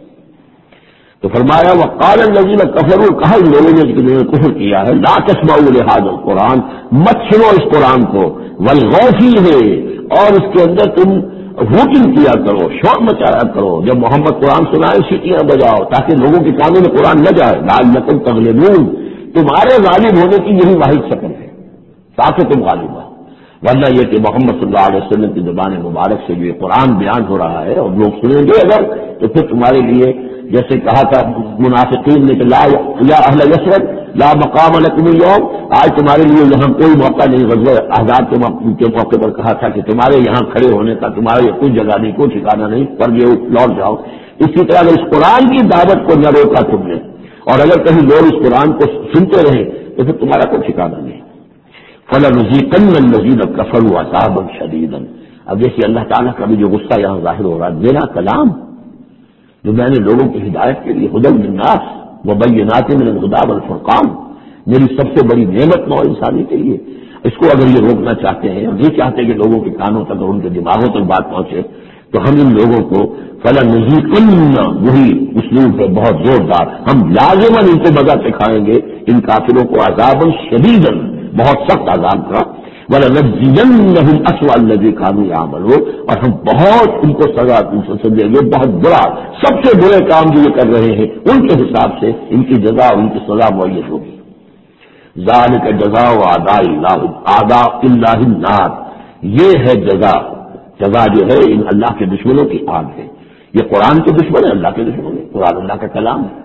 تو فرمایا وقال الذین کفروا، کہا ان لوگوں نے جنہوں نے کفر کیا ہے، لا تسمعوا لهذا القرآن، مت سنو اس قرآن کو، والغوا فیہ، اور اس کے اندر تم ووٹنگ کیا کرو، شور مچایا کرو، جب محمد قرآن سنائے سیٹیاں بجاؤ تاکہ لوگوں کے کانوں میں قرآن نہ جائے، لعلکم تغلبون، تمہارے غالب ہونے کی یہی واحد شکل ہے تاکہ تم غالب ہو، ورنہ یہ کہ محمد صلی اللہ علیہ وسلم کی زبان مبارک سے جو یہ قرآن بیان ہو رہا ہے اور لوگ سنیں گے اگر، تو پھر تمہارے لیے جیسے کہا تھا منافقین نے کہ لا یا اہل یثرب لا مقام لکم اليوم، آج تمہارے لیے یہاں کوئی موقع نہیں، غزوہ احزاب کے موقع پر کہا تھا کہ تمہارے یہاں کھڑے ہونے کا تمہارے کوئی جگہ نہیں، کوئی ٹھکانا نہیں، پر یہ لوٹ جاؤ۔ اسی طرح اگر اس قرآن کی دعوت کو نہ روکا تم نے، اور اگر کہیں لوگ اس قرآن کو سنتے رہے تو پھر تمہارا کوئی ٹھکانا نہیں۔ فَلَنُذِيقَنَّ الَّذِينَ كَفَرُوا عَذَابًا شَدِيدًا. اب دیکھیے اللہ تعالیٰ کا بھی جو غصہ یہاں ظاہر ہو رہا ہے، میرا کلام جو میں نے لوگوں کی ہدایت کے لیے ہدی للناس وبینات من الہدی والفرقان، میری سب سے بڑی نعمت نوع انسانی کے لیے، اس کو اگر یہ روکنا چاہتے ہیں اور نہیں چاہتے کہ لوگوں کے کانوں تک اور ان کے دماغوں تک بات پہنچے، تو ہم ان لوگوں کو فَلَنُذِيقَنَّ، وہی اسلوب ہے بہت زوردار، ہم لازماً ان کو مزہ سکھائیں گے ان کافروں کو عذابًا شدیداً، بہت سخت عذاب کا، وَلَنَجْزِيَنَّهُمْ أَسْوَأَ الَّذِي كَانُوا يَعْمَلُونَ، اور ہم بہت ان کو سزا دیں گے، بہت برا، سب سے برے کام جو یہ کر رہے ہیں ان کے حساب سے ان کی جزا اور ان کی سزا معین ہوگی. ذالک جزاء اعداء اللہ اعداء اللہ النار، یہ ہے جزا، جزا جو ہے ان اللہ کے دشمنوں کی آگ ہے. یہ قرآن کے دشمن ہے، اللہ کے دشمن ہے، قرآن اللہ کا کلام ہے.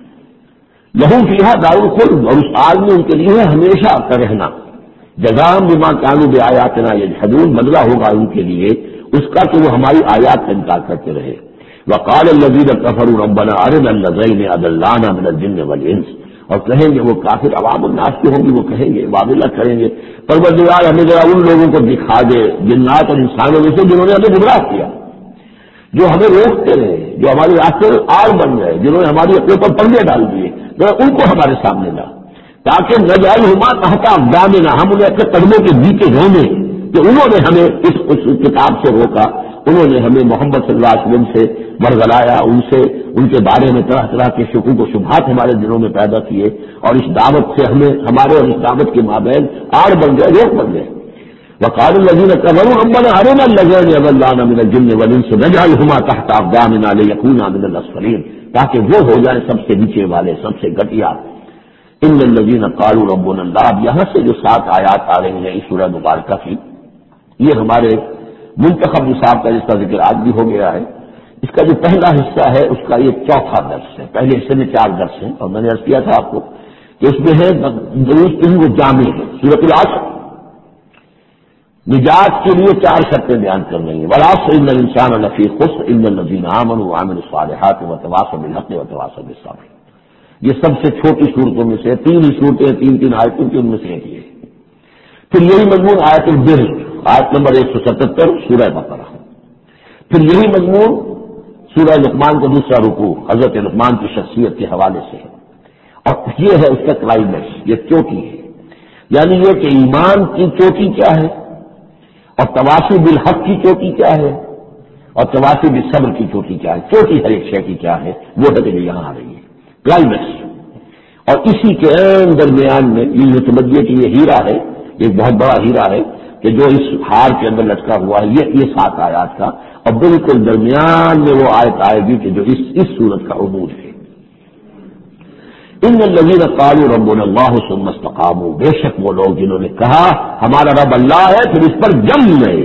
لہم فیہا دار الخلد، اور اس آگ میں ان کے لیے ہے ہمیشہ کا رہنا. جزاء بما كانوا بآیاتنا یجحدون، بدلہ ہوگا ان کے لیے اس کا کہ وہ ہماری آیات کا انکار کرتے رہے. وقال الذین کفروا ربنا ارنا الذین اضلانا من الجن والانس، اور کہیں گے وہ کافر عوام الناس کے ہوں گے، وہ کہیں گے واویلا کریں گے، پروردگار ہمیں ذرا ان لوگوں کو دکھا دے جنات اور انسانوں میں سے جنہوں نے ہمیں گمراہ کیا، جو ہمیں روکتے رہے، جو ہماری راستے آڑ بن گئے، جنہوں نے ہماری اپنے اوپر پردے ڈال دیے، ذرا ان کو ہمارے سامنے لا، تاکہ نجعلہما تحت اقدامنا، ہم انہیں اپنے قدموں کے نیچے رونے کہ انہوں نے ہمیں اس, اس کتاب سے روکا، انہوں نے ہمیں محمد صلی اللہ علیہ وسلم سے برگلایا، ان سے ان کے بارے میں طرح طرح کے شکوک و شبہات ہمارے دلوں میں پیدا کیے، اور اس دعوت سے ہمیں ہمارے اور اس دعوت کے مابین آڑ بن گئے، روک بن گئے. وقال الذين كفروا ربنا ارنا الذين اضلانا من الجن والانس نجعلهما تحت اقدامنا ليكونا من الاسفلين، تاکہ وہ ہو جائیں سب سے نیچے والے، سب سے گٹیا. ان الذين قالوا ربنا الله، اب یہاں سے جو سات آیات آ رہی ہیں اس سورہ مبارکہ کی، یہ ہمارے منتخب نصاب کا جس کا ذکر آج بھی ہو گیا ہے. اس کا جو پہلا حصہ ہے اس کا یہ چوتھا درس ہے. پہلے حصے میں چار درس ہیں، اور میں نے عرض کیا تھا آپ کو کہ اس میں ہے دروس تین وہ جامع ہے. سورۃ العصر نجات کے لیے چار شرطیں بیان کر رہی ہیں. والعصر ان الانسان لفی خسر الا الذین آمنوا وعملوا الصالحات وتواصوا بالحق وتواصوا بالصبر. یہ سب سے چھوٹی صورتوں میں سے تین ہی صورتیں، تین تین آیتوں کی، ان میں سے ایک یہ. پھر یہی مضمون آیت البر، آیت نمبر ایک سو ستہتر سورہ بقرہ. پھر یہی مضمون سورہ لقمان کا دوسرا رکوع، حضرت لقمان کی شخصیت کے حوالے سے ہے. اور یہ ہے اس کا کلائمیکس، یہ چوٹی ہے. یعنی یہ کہ ایمان کی چوٹی کیا ہے، اور تواصی بالحق کی چوٹی کیا ہے، اور تواصی بالصبر کی چوٹی کیا ہے. چوٹی ہر ایک شے کی کیا ہے، وہ ہے کہ یہاں آ رہی ہے کلائمیکس. اور اسی کے درمیان میں یہ سمجھیے کہ یہ ہیرا ہے، ایک بہت بڑا ہیرا ہے کہ جو اس ہار کے اندر لٹکا ہوا ہے، یہ یہ سات آیات کا، اور بالکل درمیان میں وہ آیت آئے گی کہ جو اس اس سورت کا عمود ہے. ان الذین قالوا ربنا اللہ ثم استقاموا، بے شک وہ لوگ جنہوں نے کہا ہمارا رب اللہ ہے پھر اس پر جم گئے.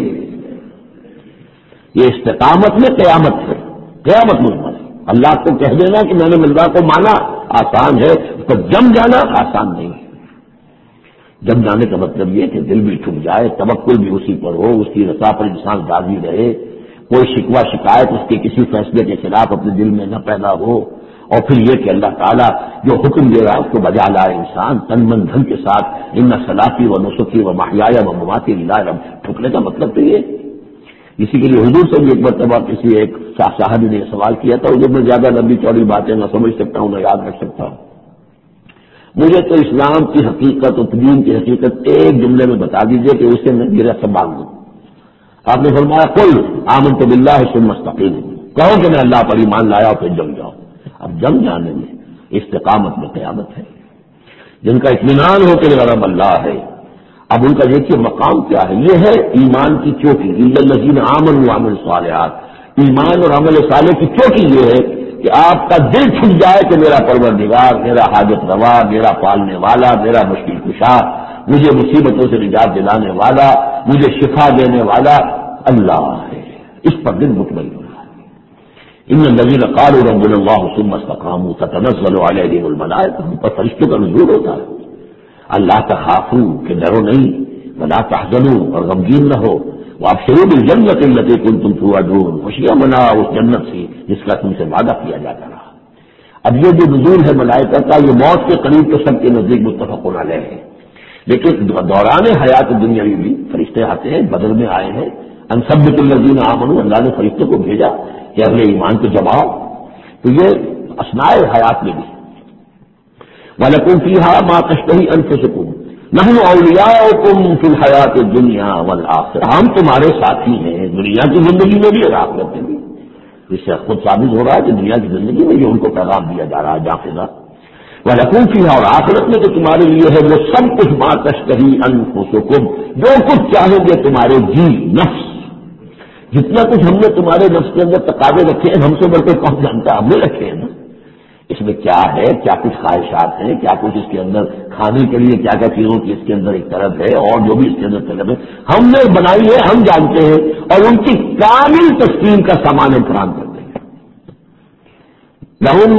یہ استقامت میں قیامت ہے، قیامت مضمر ہے. اللہ کو کہہ دینا کہ میں نے اللہ کو مانا آسان ہے، تو جم جانا آسان نہیں ہے. جم جانے کا مطلب یہ کہ دل بھی ٹھک جائے، توکل بھی اسی پر ہو، اس کی رضا پر انسان راضی رہے، کوئی شکوہ شکایت اس کے کسی فیصلے کے خلاف اپنے دل میں نہ پیدا ہو. اور پھر یہ کہ اللہ تعالیٰ جو حکم دے رہا ہے اس کو بجا لائے انسان تن من دھن کے ساتھ. ان صلاتی و نسکی و محیایا و مماتی للہ رب. ٹھکنے کا مطلب تو یہ. اسی کے لیے حضور سے بھی ایک مرتبہ کسی ایک صاحب نے سوال کیا تھا، حضور میں زیادہ لمبی چوڑی باتیں نہ سمجھ سکتا ہوں نہ یاد رکھ سکتا ہوں، مجھے تو اسلام کی حقیقت اور دین کی حقیقت ایک جملے میں بتا دیجئے کہ اسے میں میرا سب باندھ دوں. آپ نے فرمایا قل آمنت باللہ ثم استقیم، کہو کہ میں اللہ پر ایمان لایا اور پھر جم جاؤ. اب جم جانے میں استقامت میں قیامت ہے. جن کا اطمینان ہو کہ میرا رب اللہ ہے، اب ان کا دیکھیے مقام کیا ہے. یہ ہے ایمان کی چوٹی، الا الذین آمنوا وعملوا الصالحات. ایمان اور عمل صالح کی چوٹی یہ ہے کہ آپ کا دل چھٹ جائے کہ میرا پروردگار، میرا حاجت روا، میرا پالنے والا، میرا مشکل کشا، مجھے مصیبتوں سے نجات دلانے والا، مجھے شفا دینے والا اللہ ہے. اس پر دل مطمئن ہونا ہے. ان الذین قالوا ربنا اللہ ثم استقاموا تتنزل علیہم الملائکہ، ہم پر فرشتوں کا نزول ہوتا ہے. اللہ تخافوا کہ ڈرو نہیں، ولا تحزنوا اور غمگین نہ ہو، وابشروا بالجنۃ التی کنتم توعدون، خوشیاں مناؤ اس جنت سے جس کا تم سے وعدہ کیا جاتا رہا. اب یہ جو نزول ہے ملائکہ کا، یہ موت کے قریب تو سب کے نزدیک متفق علیہ ہے، لیکن دوران حیات دنیاوی بھی فرشتے آتے ہیں، بدر میں آئے ہیں، ان ثبت الذین آمنوا، اللہ نے فرشتے کو بھیجا کہ اہل ایمان کو جماؤ، تو یہ اثناء حیات میں بھی وَلَكُمْ فِيهَا مَا تَشْتَهِي أَنفُسُكُمْ نَحْنُ أَوْلِيَاؤُكُمْ فِي الْحَيَاةِ الدُّنْيَا وَالْآخِرَةِ، ہم تمہارے ساتھی ہیں دنیا کی زندگی میں بھی اور آخرت میں بھی۔ اس سے خود ثابت ہو رہا ہے کہ دنیا کی زندگی میں جو ان کو پیغام دیا جا رہا ہے جاخذہ، وَلَكُمْ فِيهَا، اور آخرت میں تو تمہارے لیے ہے وہ سب کچھ مَا تَشْتَهِي أَنفُسُكُمْ، جو کچھ چاہیں گے تمہارے جی نفس، جتنا کچھ ہم نے تمہارے نفس کے اندر تقاضے رکھے ہیں، ہم سے بڑھ کے کون جانتا ہے، ہم نے رکھے ہیں نا۔ اس میں کیا ہے، کیا کچھ خواہشات ہیں، کیا کچھ اس کے اندر کھانے کے لیے کیا کیا چیزوں کی اس کے اندر ایک طرف ہے، اور جو بھی اس کے اندر طلب ہے ہم نے بنائی ہے، ہم جانتے ہیں، اور ان کی کامل تسکین کا سامان ہم فراہم کر دیں گے۔ لہم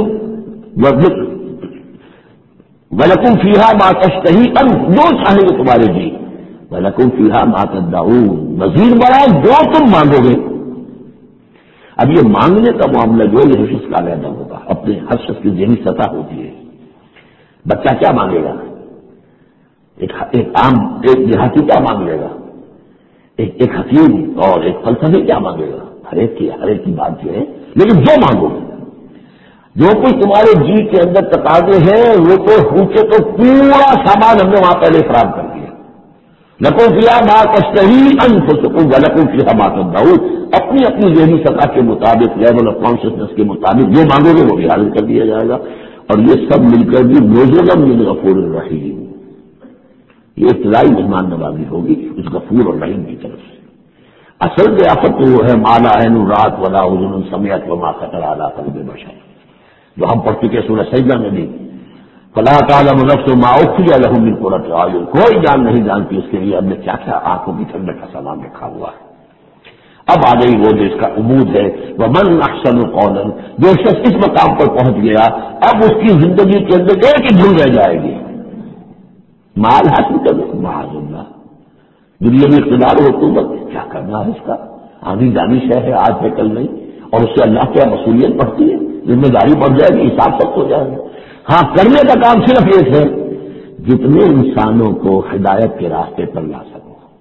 وَلَكُمْ فِيهَا مَا تَشْتَهِي أَنفُسُكُمْ، جو چاہیں گے تمہارے جی، وَلَكُمْ فِيهَا مَا تَدَّعُونَ، مزید بڑا جو تم مانگو گے۔ اب یہ مانگنے کا معاملہ جو ہے یہ شخص کا علیحدہ ہوگا، اپنے ہر شخص کی ذہنی سطح ہوتی ہے۔ بچہ کیا مانگے گا، ایک ایک عام ایک دیہاتی کیا مانگ لے گا، ایک ایک حکیم اور ایک فلسفی کیا مانگے گا، ہر ایک کی ہر ایک کی بات جو ہے، لیکن جو مانگو گے، جو کچھ تمہارے جی کے اندر تقاضے ہیں وہ تو پوچھے تو پورا سامان ہم نے وہاں پہلے فراہم کر دیا۔ لَكُمْ فِيهَا مَا تَشْتَهِي أَنفُسُكُمْ وَلَكُمْ فِيهَا مَا تَدَّعُونَ، اپنی اپنی ذہنی سطح کے مطابق، لیول آف کانشیسنس کے مطابق جو مانگو گے وہ بھی حاصل کر دیا جائے گا، اور یہ سب مل کر بھی نُزُلًا مِّن غَفُورٍ رَحِيمٍ، یہ ابتدائی مہمان نوازی ہوگی اس غفور اور رحیم کی طرف سے۔ اصل ضیافت تو وہ ہے مَا لَا عَيْنٌ رَأَتْ وَلَا أُذُنٌ سَمِعَتْ وَمَا خَطَرَ عَلَىٰ قَلْبِ بَشَرٍ، جو ہم پڑھ چکے سورہ سجدہ میں بھی، فَلَا تَعْلَمُ نَفْسٌ مَا أُخْفِيَ لَهُم مِّن قُرَّةِ أَعْيُنٍ، کوئی جان نہیں جانتی اس کے لیے ہم نے کیا کیا آنکھوں کی ٹھنڈک کا سامان رکھا ہوا ہے۔ اب آ گئی وہ جو اس کا عمود ہے، وَمَنْ أَحْسَنُ قَوْلًا، جو شخص اس مقام پر پہنچ گیا اب اس کی زندگی کے اندر ایک ہی دھن رہ جائے گی، مال حاصل کرنا، معاذ اللہ، دنیا میں اقتدار و حکومت کیا کرنا ہے، اس کا آنی جانی شے ہے، آج ہے کل نہیں، اور اس سے اللہ کیا مسئولیت بڑھتی ہے، ذمہ داری بڑھ جائے گی، حساب سخت ہو جائے گا۔ ہاں کرنے کا کام صرف ایک ہے، جتنے انسانوں کو ہدایت کے راستے پر لا سکو،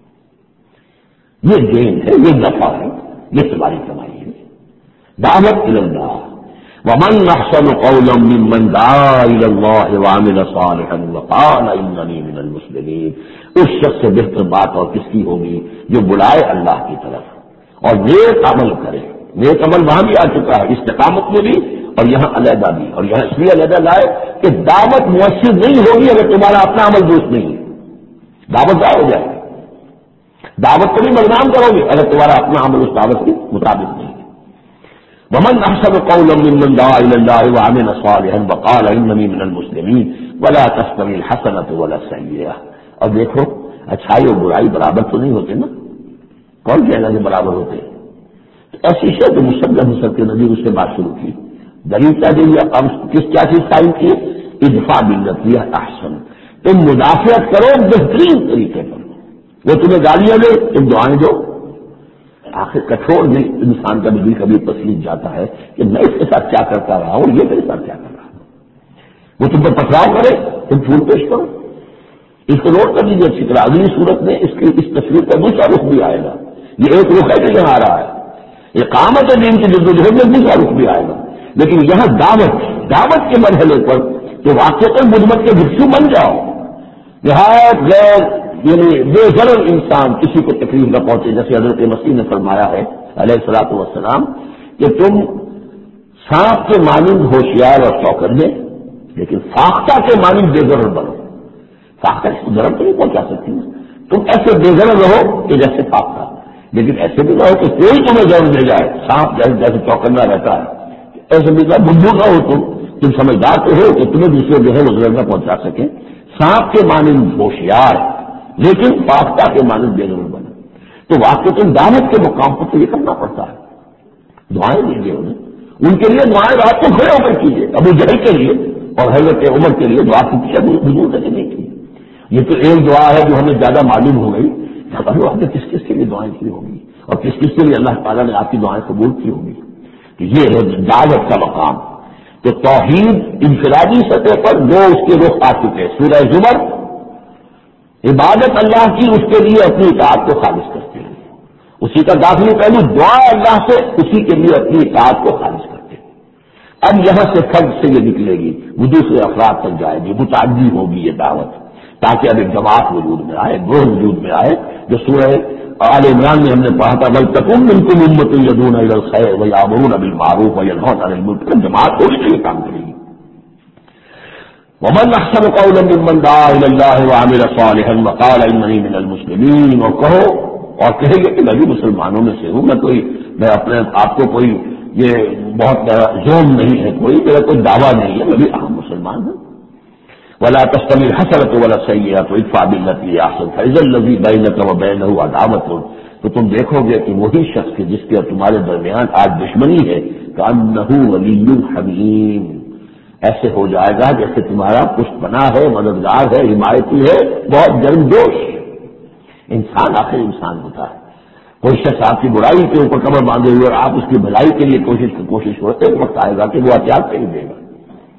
یہ گین ہے، یہ نفع ہے، یہ تمہاری کمائی ہے۔ دعوت الی اللہ، ومن احسن قولا ممن دعا الی اللہ وعمل صالحا وقال اننی من المسلمین، اس شخص سے بہتر بات اور کس کی ہوگی جو بلائے اللہ کی طرف اور نیک عمل کرے۔ نیک عمل وہاں بھی آ چکا ہے، استقامت میں بھی اور یہاں علیحدہ بھی، اور یہاں اس لیے علیحدہ لائے کہ دعوت مؤثر نہیں ہوگی اگر تمہارا اپنا عمل درست نہیں ہے، دعوت ضائع ہو جائے گی۔ دعوت کو بھی بدنام کرو گے اگر تمہارا اپنا عمل اس دعوت کے مطابق نہیں ہے۔ ومن احسن قولا ممن دعا الى الله وعمل صالحا وقال انني من المسلمين ولا تستوي الحسنة ولا السيئة، اور دیکھو اچھائی اور برائی برابر تو نہیں ہوتے نا، کون کہے گا کہ برابر ہوتے؟ ایسی شے جو مسلم ہو سکتے نبی اس سے بات شروع کی، دلیل کیا دی، کس کیا چیز قائم کی، ادفع باللتی ہی احسن، تم مدافعت کرو بہترین طریقے پر، وہ تمہیں گالیاں دے تم دعائیں دو۔ آخر کٹھور میں انسان کا بھی کبھی پسند جاتا ہے کہ میں اس کے ساتھ کیا کرتا رہا ہوں، یہ میرے ساتھ کیا کر رہا ہوں، وہ تم پر پتھراؤ کرے تم پھول پیش کرو۔ اس کو نوٹ کر لیجیے اچھی طرح، اگلی صورت میں اس کی اس تصویر کا دوسرا رخ بھی آئے گا، یہ ایک رخ ہے کہ یہاں آ رہا ہے، اقامت دین کی جدوجہد میں دوسرا رخ بھی آئے گا، لیکن یہاں دعوت دعوت کے مرحلے پر تو واقعی مدمت کے بھکشو بن جاؤ، نہایت غیر یعنی بے ضرر انسان کسی کو تکلیف نہ پہنچے، جیسے حضرت مسیح نے فرمایا ہے علیہ الصلوۃ والسلام کہ تم سانپ کے مانند ہوشیار اور چوکنے لیکن فاختہ کے مانند بے ضرر بنو۔ فاختہ اس کو ضرر تو نہیں پہنچا سکتی، تم ایسے بے ضرر رہو کہ جیسے فاختہ، لیکن ایسے بھی نہ ہو کہ کوئی تمہیں ضرور دے جائے، سانپ جیسے جیسے چوکنا رہتا ہے، ایسے بھی نہ بدبو نہ ہو، تم تم سمجھدار تو ہو کہ تمہیں دوسرے جو ہے وہ ضرر نہ پہنچا سکے، سانپ کے مانند ہوشیار لیکن فاختہ کے مانند بے ضرور بنے۔ تو واقعی تم دعوت کے مقام پر تو یہ کرنا پڑتا ہے، دعائیں دیجیے انہیں، ان کے لیے دعائیں رات کو کھڑے ہو کر کیجیے، ابو جہل کے لیے اور حضرت عمر کے لیے دعا کی حضور نے نہیں کی۔ یہ تو ایک دعا ہے جو ہمیں زیادہ معلوم ہو گئی، خبر آپ نے کس کس کے لیے دعائیں کی ہوگی اور کس کس کے لیے اللہ تعالیٰ نے آپ کی دعائیں قبول کی ہوگی۔ تو یہ ہے دعوت کا مقام۔ تو توحید انفرادی سطح پر جو اس کے رخ آ چکے، سورہ زمر عبادت اللہ کی اس کے لیے اپنی اطاعت کو خالص کرتے ہیں. اسی کا داخلی پہلو دعا اللہ سے اسی کے لیے اپنی اطاعت کو خالص کرتے ہیں. اب یہاں سے فرد سے یہ نکلے گی، وہ دوسرے افراد تک جائے گی، متعدی ہوگی یہ دعوت، تاکہ اب ایک جماعت وجود میں آئے، گروہ وجود میں آئے. جو سورہ آل عمران میں ہم نے پڑھا تھا وَلْتَكُن مِّنكُمْ أُمَّةٌ يَدْعُونَ إِلَى الْخَيْرِ وَيَأْمُرُونَ بِالْمَعْرُوفِ وَيَنْهَوْنَ عَنِ الْمُنكَرِ، جماعت ہوگی تو یہ کام کرے گی. وَمَنْ أَحْسَنُ قَوْلًا مِّمَّنْ دَعَا إِلَى اللَّهِ وَعَمِلَ صَالِحًا وَقَالَ إِنَّنِي مِنَ الْمُسْلِمِينَ. اور کہو اور کہے گے کہ میں بھی مسلمانوں میں سے ہوں، میں کوئی میں اپنے آپ کو کوئی یہ بہت زوم نہیں ہے، کوئی میرا کوئی دعویٰ نہیں ہے، میں بھی عام مسلمان ہوں. ولا تستوي الحسنة ولا السيئة ادفع بالتي هي أحسن فإذا الذي بينك وبينه عداوة. تو تم دیکھو گے کہ وہی شخص کے جس کے تمہارے درمیان آج دشمنی ہے كأنه ولي حميم، ایسے ہو جائے گا جیسے تمہارا پشت بنا ہے، مددگار ہے، حمایتی ہے، بہت گرم جوش. انسان آخر انسان ہوتا ہے. کوئی شخص آپ کی برائی کے اوپر کمر باندھے ہوئے اور آپ اس کی بھلائی کے لیے کوشش کوشش کرتے، ایک وقت آئے گا کہ وہ احتیاط نہیں دے گا.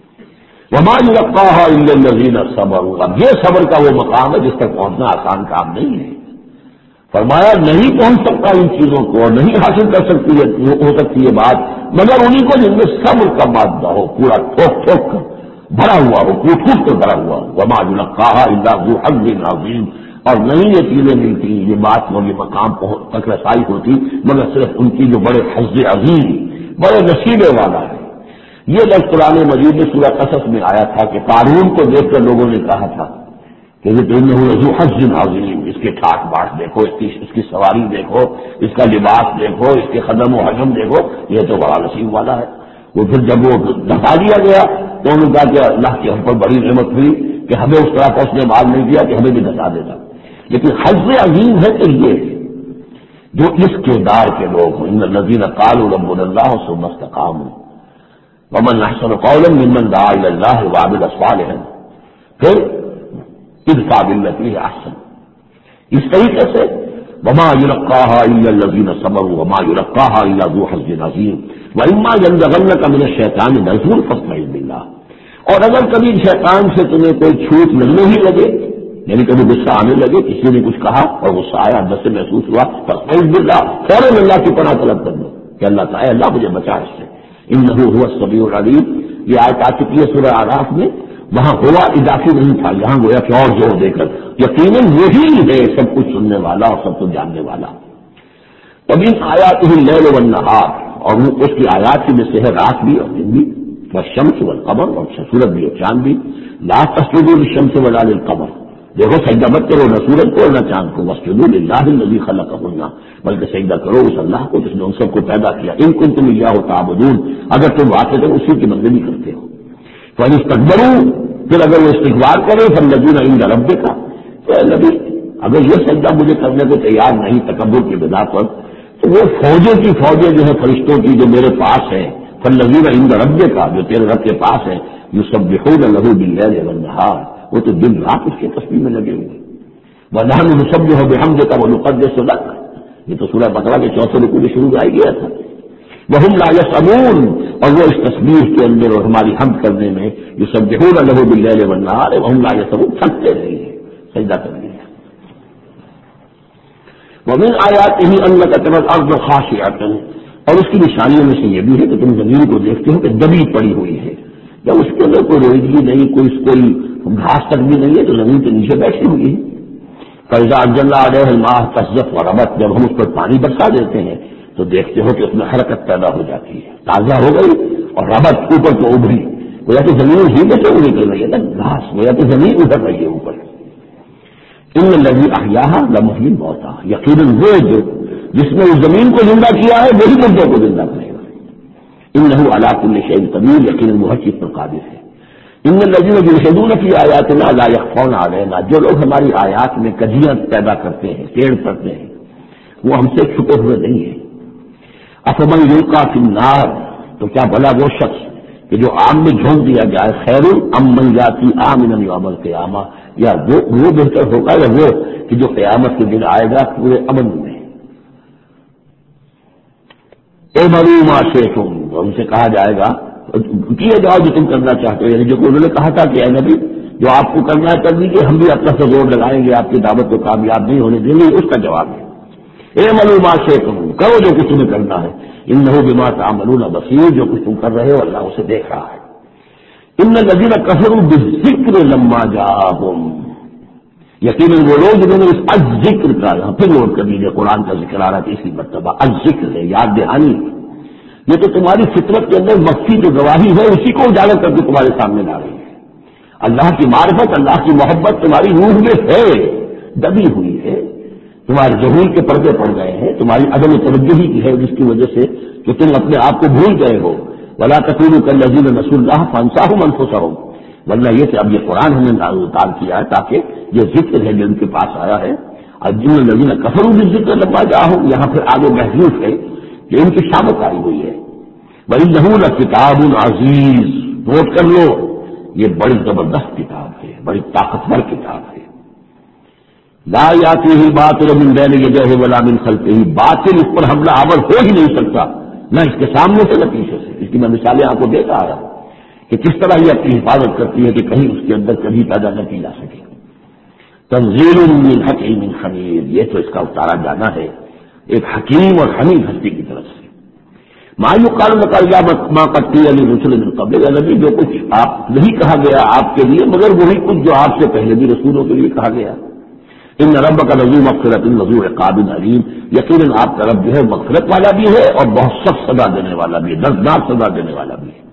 وما يلقاها الا الذين صبروا. اب یہ صبر کا وہ مقام ہے جس تک پہنچنا آسان کام نہیں ہے. فرمایا نہیں پہنچ سکتا ان چیزوں کو اور نہیں حاصل کر سکتی ہے ہو سکتی یہ بات مگر انہیں کو جن میں صبر کا مادہ ہو، پورا ٹھوک ٹھوک کر بھرا ہوا ہو، ٹوٹ ٹوٹ کر بھرا ہوا ہو. وما يلقاها الا ذو حظ عظيم. اور نہیں یہ چیزیں ملتی، یہ بات اور یہ مقام تک رسائی ہوتی مگر صرف ان کی جو بڑے حظ عظیم، بڑے نصیبے والا ہے. یہ لفظ قرآن مجید میں سورہ قصص میں آیا تھا کہ قارون کو دیکھ کر لوگوں نے کہا تھا کہ یہ تو ذو حظ عظیم، اس کے ٹھاٹ باٹ دیکھو، اس کی اس کی سواری دیکھو، اس کا لباس دیکھو، اس کے قدم و حجم دیکھو، یہ تو بڑا نصیب والا ہے. وہ پھر جب وہ دھکا دیا گیا تو انہوں نے کہا کہ اللہ کی ہم پر بڑی نعمت ہوئی کہ ہمیں اس طرح کا اس نے مال نہیں دیا کہ ہمیں بھی دھکا دیتا. لیکن حظ عظیم ہے کہ یہ جو اس کردار کے لوگ ہوں، ان الذین قالوا ربنا اللہ ثم استقاموا ومن احسن قولا ممن دعا الى الله وعمل صالحا. پھر ادفع بالتي هي احسن. اس طریقے سے وما يلقاها الا الذين صبروا وما يلقاها الا ذو حظ عظيم واما ينزغنك من الشيطان نزغ فاستعذ بالله. اور اگر کبھی شیطان سے تمہیں کوئی چھوٹ لگنے ہی لگے، یعنی کبھی غصہ آنے لگے، کسی نے کچھ کہا اور غصہ آیا، اندر سے محسوس ہوا، فاستعذ بالله، فوراً اللہ کی پناہ طلب کر لو کہ اللہ تعالی اللہ مجھے بچا اس سے. انه هو السمیع العلیم. یہ آیت آ چکی ہے سورہ اعراف میں، وہاں ہوا اضافی نہیں تھا، یہاں گویا کہ اور زور دے کر یقیناً وہی ہے سب کچھ سننے والا اور سب کچھ جاننے والا. ومن آیاتہ اللیل والنہار، اور وہ اس کی آیات میں سے ہے رات بھی اور دن بھی، والشمس والقمر، اور سورج بھی اور چاند بھی. لا تسجدوا للشمس ولا للقمر، دیکھو سجدہ مت کرو نہ سورج کو اور نہ چاند کو. واسجدوا للہ الذی خلقہن، بلکہ سجدہ کرو اس اللہ کو جس نے ان سب کو پیدا کیا. ان کنتم ایاہ تعبدون، اگر تم واقعہ اسی کی بندگی کرتے ہو. فإن استكبروا، پھر اگر وہ استکبار کرے فالذین عند ربک، تو اے نبی اگر یہ سجدہ مجھے کرنے کو تیار نہیں تکبر کی بنا پر، تو وہ فوجیں کی فوجیں جو ہے فرشتوں کی جو میرے پاس ہیں، فالذین عند ربک، جو تیرے رب کے پاس ہیں، یسبحون لہ باللیل والنہار، وہ تو دن رات اس کے تسبیح میں لگے ہوئے. وَنَحْنُ نُسَبِّحُ بِحَمْدِكَ وَنُقَدِّسُ لَكَ، یہ تو سورہ بقرہ کے چوتھے رکوع میں شروع آئی گیا تھا. وَهُمْ لَا يَسْأَمُونَ، اور وہ اس تسبیح کے اندر اور ہماری حمد کرنے میں یسبحون لہ باللیل والنہار وَهُمْ لَا يَسْأَمُونَ، تھکتے نہیں ہیں سجدہ کرنے میں. وَمِنْ آیَاتِهِ أَنَّكَ تَرَى الْأَرْضَ خَاشِعَةً، اور اس کی نشانیوں میں سے یہ بھی ہے کہ تم زمین کو دیکھتے ہو کہ دبی پڑی ہوئی ہے، جب اس کے اندر کوئی روئیدگی نہیں، کوئی کوئی گھاس تک بھی نہیں ہے، تو زمین کے نیچے بیٹھی ہوئی ہے. فَإِذَا أَنزَلْنَا عَلَيْهَا الْمَاءَ اهْتَزَّتْ وَرَبَتْ، جب ہم اس پر پانی برسا دیتے ہیں تو دیکھتے ہو کہ اس میں حرکت پیدا ہو جاتی ہے، تازہ ہو گئی اور ربت اوپر کو ابھری، گویا کہ زمین ہی میں سے نکل رہی ہے نا گھاس، گویا کہ زمین ابھر رہی ہے اوپر. ان الذی احیاها لمحیی الموتى، یقیناً وہ جو جس نے اس زمین کو زندہ کیا ہے وہی مردوں کو زندہ کرے گا. انہ علی کل شیء قدیر، یقیناً وہ ہر چیز پر قادر ہے. ان الذین یلحدون فی آیاتنا لا یخفون علینا، جو لوگ ہماری آیات میں کجیاں پیدا کرتے ہیں، ٹیڑھ کرتے ہیں، وہ ہم سے چھپے ہوئے نہیں ہیں. افمن یلقی فی النار، تو کیا بھلا وہ شخص کہ جو آگ میں جھونک دیا جائے، خیر ام من یاتی آمنا یوم القیامہ، یا وہ وہ بہتر ہوگا یا وہ کہ جو قیامت کے دن آئے گا پورے امن میں. اعملوا ما شئتم، اور ان سے کہا جائے گا کیے جاؤ جو تم کرنا چاہتے ہو، یعنی جو انہوں نے کہا تھا کہ اے نبی جو آپ کو کرنا ہے کر دیجیے، ہم بھی اپنا سے زور لگائیں گے، آپ کی دعوت کو کامیاب نہیں ہونے دیں گے، اس کا جواب ہے اے ملوما سے کروں کرو جو کچھ تمہیں کرنا ہے، انہ بما تعملون بصیر، جو کچھ تم کر رہے ہو اللہ اسے دیکھ رہا ہے۔ ان الذین کفروا بالذکر لما جاءہم، یقیناً وہ لوگ جنہوں نے اس الذکر کا، یہاں پھر نوٹ کر لیجیے قرآن کا ذکر آ رہا ہے اسی مرتبہ، الذکر ہے یاد دہانی، یہ تو تمہاری فطرت کے اندر مخفی جو گواہی ہے اسی کو اجاگر کر کے تمہارے سامنے لا رہی ہے۔ اللہ کی معرفت، اللہ کی محبت تمہاری روح میں ہے، دبی ہوئی ہے، تمہارے ظہور کے پردے پڑ گئے ہیں، تمہاری عدم توجہی کی ہے جس کی وجہ سے کہ تم اپنے آپ کو بھول گئے ہو۔ ولا تکونوا کالذین نسوا اللہ فانساہم انفسہم، ورنہ یہ کہ اب یہ قرآن ہم نے نازل اتار کیا ہے تاکہ یہ ذکر ہے جو ان کے پاس آیا ہے، الذین الذین کفروا بالذکر لما جاءہم، یہاں پھر آگے محذوف ہے کہ ان کی شامت آئی ہوئی ہے۔ وَإِنَّهُ لَكِتَابٌ عَزِیز، نوٹ کر لو یہ بڑی زبردست کتاب ہے، بڑی طاقتور کتاب ہے۔ لا یاتیہ الباطل من بین یدیہ ولا من خلفہ، باطل اس پر حملہ آور ہو ہی نہیں سکتا، نہ اس کے سامنے سے نہ پیچھے سے۔ اس کی میں مثالیں آپ کو دیتا آیا ہوں کہ کس طرح یہ اپنی حفاظت کرتی ہے کہ کہیں اس کے اندر کبھی پیدا نہ کی جا سکے۔ تنزیل من حکیم حمید، یہ تو اس کا اتارا جانا ہے ایک حکیم اور حمید ہستی کی طرف سے۔ ما یقال لک الا ما قد قیل للرسل من قبل، اے نبی جو کچھ آپ نہیں کہا گیا آپ کے لیے مگر وہی کچھ جو آپ سے پہلے بھی رسولوں کے لیے کہا گیا۔ ان ربک لذو مغفرۃ لذو عقاب علیم، یقیناً آپ کا رب جو ہے مغفرت والا بھی ہے اور بہت سخت سزا دینے والا بھی ہے، دردناک سزا دینے والا بھی ہے۔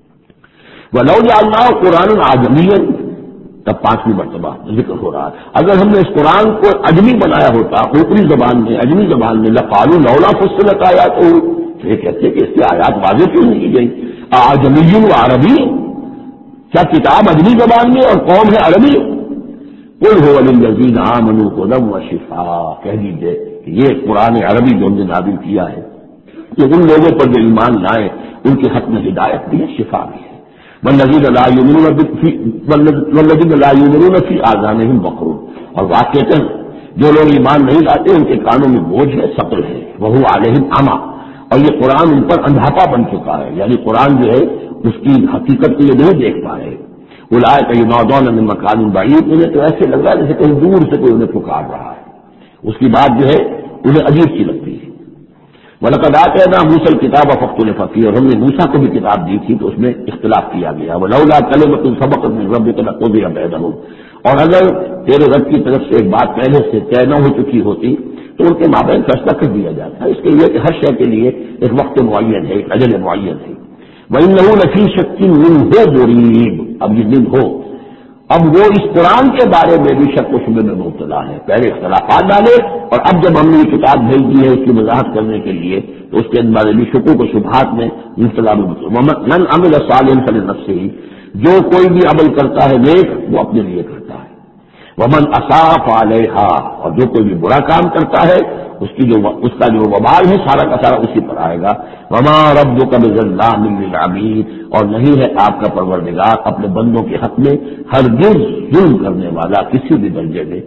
ولو جعلناہ قرآنا اعجمیا، تب پانچویں مرتبہ ذکر ہو رہا ہے، اگر ہم نے اس قرآن کو اجمی بنایا ہوتا اوپری زبان میں، اجمی زبان میں، لقالوا لولا فصلت آیاتہ، یہ کہتے کہ اس کی آیات واضح کیوں نہیں کی گئی؟ اعجمی و عربی، کیا کتاب اجمی زبان میں اور قوم ہے عربی؟ قل هو للذین آمنوا ھدی وشفاء، کہہ دیجیے کہ یہ قرآن عربی جو ہم نے نازل کیا ہے یہ ان لوگوں پر جو ایمان لائے ان کے حق میں ہدایت بھی ہے، شفا بھی ہے۔ والذین لا یؤمنون والذین لا یؤمنون فی آذانہم وقر، اور واقعتاً جو لوگ ایمان نہیں لاتے ان کے کانوں میں بوجھ ہے، ثقل ہے، وہو علیہم عمی، اور یہ قرآن ان پر اندھاپا بن چکا ہے، یعنی قرآن جو ہے اس کی حقیقت کو یہ نہیں دیکھ پا رہے۔ اولئک ینادون من مکان بعید، انہیں تو ایسے لگ رہا ہے جیسے کہیں دور سے کوئی انہیں پکار رہا ہے، اس کی بات جو ہے انہیں عجیب سی لگتی ہے۔ وَلَقَدْ آتَيْنَا مُوسَى الْكِتَابَ فَاخْتُلِفَ فِيهِ، اور ہم نے موسیٰ کو بھی کتاب دی تھی تو اس میں اختلاف کیا گیا۔ وَلَوْلَا كَلِمَةٌ سَبَقَتْ مِن رَّبِّكَ لَقُضِيَ بَيْنَهُمْ، اور اگر تیرے رب کی طرف سے ایک بات پہلے سے طے نہ ہو چکی ہوتی تو ان کے مابین فیصلہ کر دیا جاتا ہے، اس کے لیے کہ ہر شے کے لیے ایک وقت معین ہے، ایک اجل معین ہے۔ وَإِنَّهُ لَفِي شَكٍّ مِّنْهُ مُرِيبٍ، اب یہ دن ہو، اب وہ اس قرآن کے بارے میں بھی شک و شبہ میں مبتلا ہے، پہلے اختلافات ڈالے اور اب جب ہم نے یہ کتاب بھیج دی ہے اس کی وضاحت کرنے کے لیے تو اس کے بارے میں شکوک و شبہات میں مبتلا من عمل صالحا فلنفسہ، جو کوئی بھی عمل کرتا ہے نیک وہ اپنے لیے کرتا ہے، ومن اساء فعلیہا، اور جو کوئی بھی برا کام کرتا ہے اس کی جو اس کا جو وبال ہے سارا کا سارا اسی پر آئے گا۔ وما ربک بظلام للعبید، اور نہیں ہے آپ کا پروردگار اپنے بندوں کے حق میں ہرگز ظلم کرنے والا کسی بھی درجے میں۔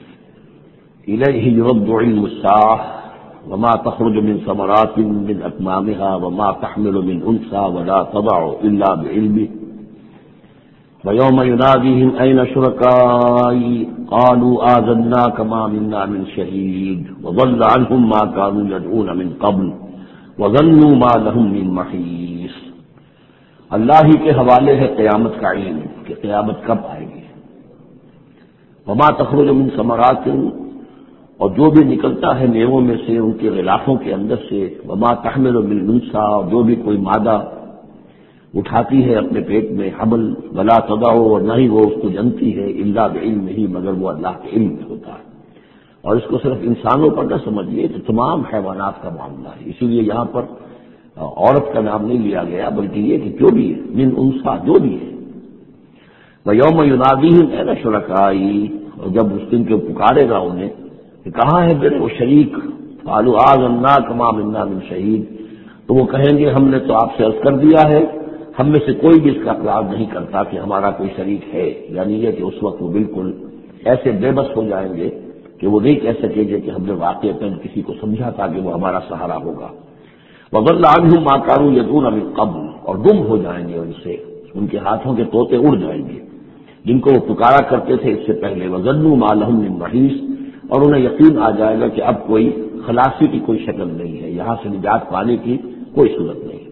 الیہ یرد علم الساعہ وما تخرج من ثمرات من اکمامها وما تحمل من انثى ولا تضع الا بعلمه وَيَوْمَ يُنَادِيهِمْ أَيْنَ شُرَكَائِي قَالُوا آذَنَّاكَ مَا مِنَّا مِنْ شَهِيدٍ وَضَلَّ عَنْهُمْ مَا كَانُوا يَدْعُونَ مِنْ قَبْلُ وَظَنُّوا مَا لَهُمْ مِنْ مَحِيصٍ۔ اللہ ہی کے حوالے ہے قیامت کا علم کہ قیامت کب آئے گی۔ وَمَا تَخْرُجُ مِنْ ثَمَرَاتٍ، اور جو بھی نکلتا ہے میووں میں سے ان کے غلافوں کے اندر سے، وَمَا تَحْمِلُ مِنْ أُنثىٰ، اور جو بھی کوئی مادہ اٹھاتی ہے اپنے پیٹ میں حمل، ولا تضع، اور نہ ہی وہ اس کو جنتی ہے، الا بعلم ہی، مگر وہ اللہ کے علم میں ہوتا ہے۔ اور اس کو صرف انسانوں پر نہ سمجھیے تو تمام حیوانات کا معاملہ ہے، اسی لیے یہاں پر عورت کا نام نہیں لیا گیا بلکہ یہ کہ جو بھی ہے من انثیٰ، جو بھی ہے۔ وَيَوْمَ يُنَادِيهِمْ أَيْنَ شُرَكَائِي، اور جب اس دن کے پکارے گا انہیں کہ کہاں ہے میرے وہ شریک، قالوا آذَنَّاكَ مَا مِنَّا مِنْ شَهِيدٍ، تو وہ کہیں گے ہم نے تو آپ سے عرض کر دیا ہے، ہم میں سے کوئی بھی اس کا اقرار نہیں کرتا کہ ہمارا کوئی شریک ہے، یعنی یہ کہ اس وقت وہ بالکل ایسے بے بس ہو جائیں گے کہ وہ نہیں کہہ سکیں گے کہ ہم نے واقعتاً کسی کو سمجھا تھا کہ وہ ہمارا سہارا ہوگا۔ وَضَلَّ عَنْهُمْ مَا كَانُوا يَدْعُونَ مِنْ قَبْلُ، اور گم ہو جائیں گے ان سے، ان کے ہاتھوں کے طوطے اڑ جائیں گے۔ جن کو وہ پکارا کرتے تھے اس سے پہلے، وَظَنُّوا مَا لَهُم مِّن مَّحِيصٍ، اور انہیں یقین آ جائے گا کہ اب کوئی خلاصی کی کوئی شکل نہیں ہے، یہاں سے نجات پانے کی کوئی صورت نہیں۔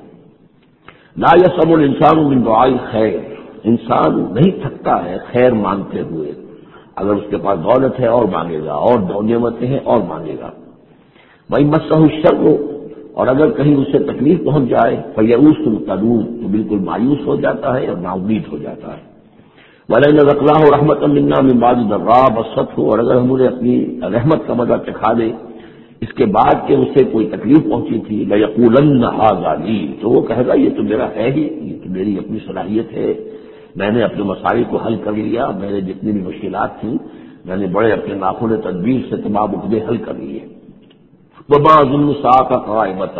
لا يسأم الانسان من دعاء الخیر، انسان نہیں تھکتا ہے خیر مانگتے ہوئے، اگر اس کے پاس دولت ہے اور مانگے گا، اور نعمتیں ہیں اور مانگے گا۔ وَإِن مَسَّهُ الشَّرُّ، اور اگر کہیں اسے تکلیف پہنچ جائے فَيَئُوسٌ قَنُوطٌ، تو بالکل مایوس ہو جاتا ہے اور نا امید ہو جاتا ہے۔ وَلَئِنْ أَذَقْنَاهُ رَحْمَةً مِنَّا مِن بَعْدِ ضَرَّاءَ مَسَّتْهُ، اور اگر ہم انہیں اپنی رحمت کا مزہ چکھا دیں اس کے بعد کہ اسے کوئی تکلیف پہنچی تھی، لَيَقُولَنَّ هَٰذَا لِي، تو وہ کہے گا یہ تو میرا ہے ہی، یہ تو میری اپنی صلاحیت ہے، میں نے اپنے مسائل کو حل کر لیا، میرے جتنی بھی مشکلات تھیں میں نے بڑے اپنے ناخن تدبیر سے تمام عقدے حل کر لیے۔ وَمَا أَظُنُّ السَّاعَةَ قَائِمَةً،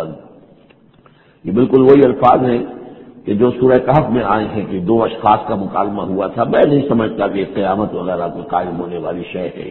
یہ بالکل وہی الفاظ ہیں کہ جو سورہ کہف میں آئے ہیں کہ دو اشخاص کا مکالمہ ہوا تھا، میں نہیں سمجھتا کہ قیامت وغیرہ کو قائم ہونے والی شے ہے۔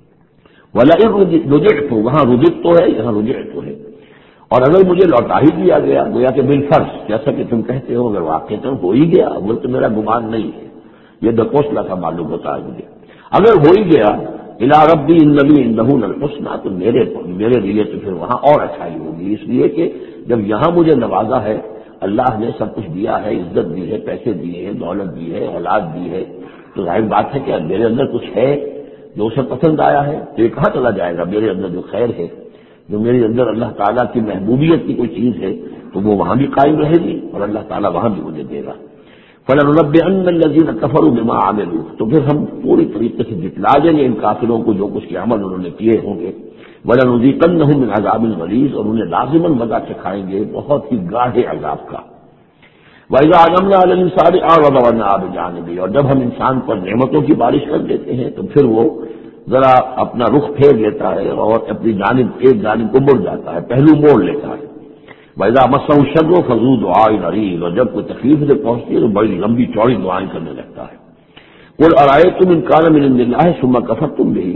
وَلَئِن رُجِعْتُ، وہاں رجعت تو ہے، یہاں رجعت تو ہے، اور اگر مجھے لوٹا ہی دیا گیا، گویا کہ بالفرض جیسا کہ تم کہتے ہو، اگر واقعہ ہو ہی گیا، وہ تو میرا گمان نہیں ہے، یہ دکوسلا کا معلوم ہوتا ہے مجھے، اگر ہو ہی گیا اِلَىٰ رَبِّي إِنَّ لِي عِندَهُ لَلْحُسْنَىٰ، تو میرے میرے لیے تو پھر وہاں اور اچھائی ہوگی، اس لیے کہ جب یہاں مجھے نوازا ہے، اللہ نے سب کچھ دیا ہے، عزت دی ہے، پیسے دیے ہیں، دولت دی ہے، اولاد دی ہے، تو ظاہر بات ہے کہ میرے اندر کچھ ہے جو اسے پسند آیا ہے، تو یہ کہاں چلا جائے گا؟ میرے اندر جو خیر ہے، جو میرے اندر اللہ تعالیٰ کی محبوبیت کی کوئی چیز ہے، تو وہ وہاں بھی قائم رہے گی اور اللہ تعالیٰ وہاں بھی مجھے دے گا۔ فَلَنُنَبِّئَنَّ الَّذِينَ كَفَرُوا بِمَا عَمِلُوا، تو پھر ہم پوری طریقے سے جتلا دیں گے ان کافروں کو جو کچھ کے عمل انہوں نے کیے ہوں گے۔ وَلَنُذِيقَنَّهُم مِّنْ عَذَابٍ غَلِيظٍ، اور انہیں لازماً مزہ چکھائیں گے بہت ہی گاڑھے عذاب کا۔ وَإِذَا أَنْعَمْنَا عَلَى الْإِنسَانِ أَعْرَضَ وَنَأَىٰ بِجَانِبِهِ، اور جب ہم انسان پر نعمتوں کی بارش کر دیتے ہیں تو پھر وہ ذرا اپنا رخ پھیر لیتا ہے اور اپنی جانب ایک جانب کو مڑ جاتا ہے، پہلو موڑ لیتا ہے۔ وَإِذَا مَسَّهُ الشَّرُّ فَذُو دُعَاءٍ عَرِيضٍ، اور جب کوئی تکلیف سے پہنچتی ہے تو بڑی لمبی چوڑی دعائیں کرنے لگتا ہے۔ قُلْ أَرَأَيْتُمْ إِنْ كَانَ مِنْ عِندِ اللَّهِ ثُمَّ كَفَرْتُمْ بِهِ،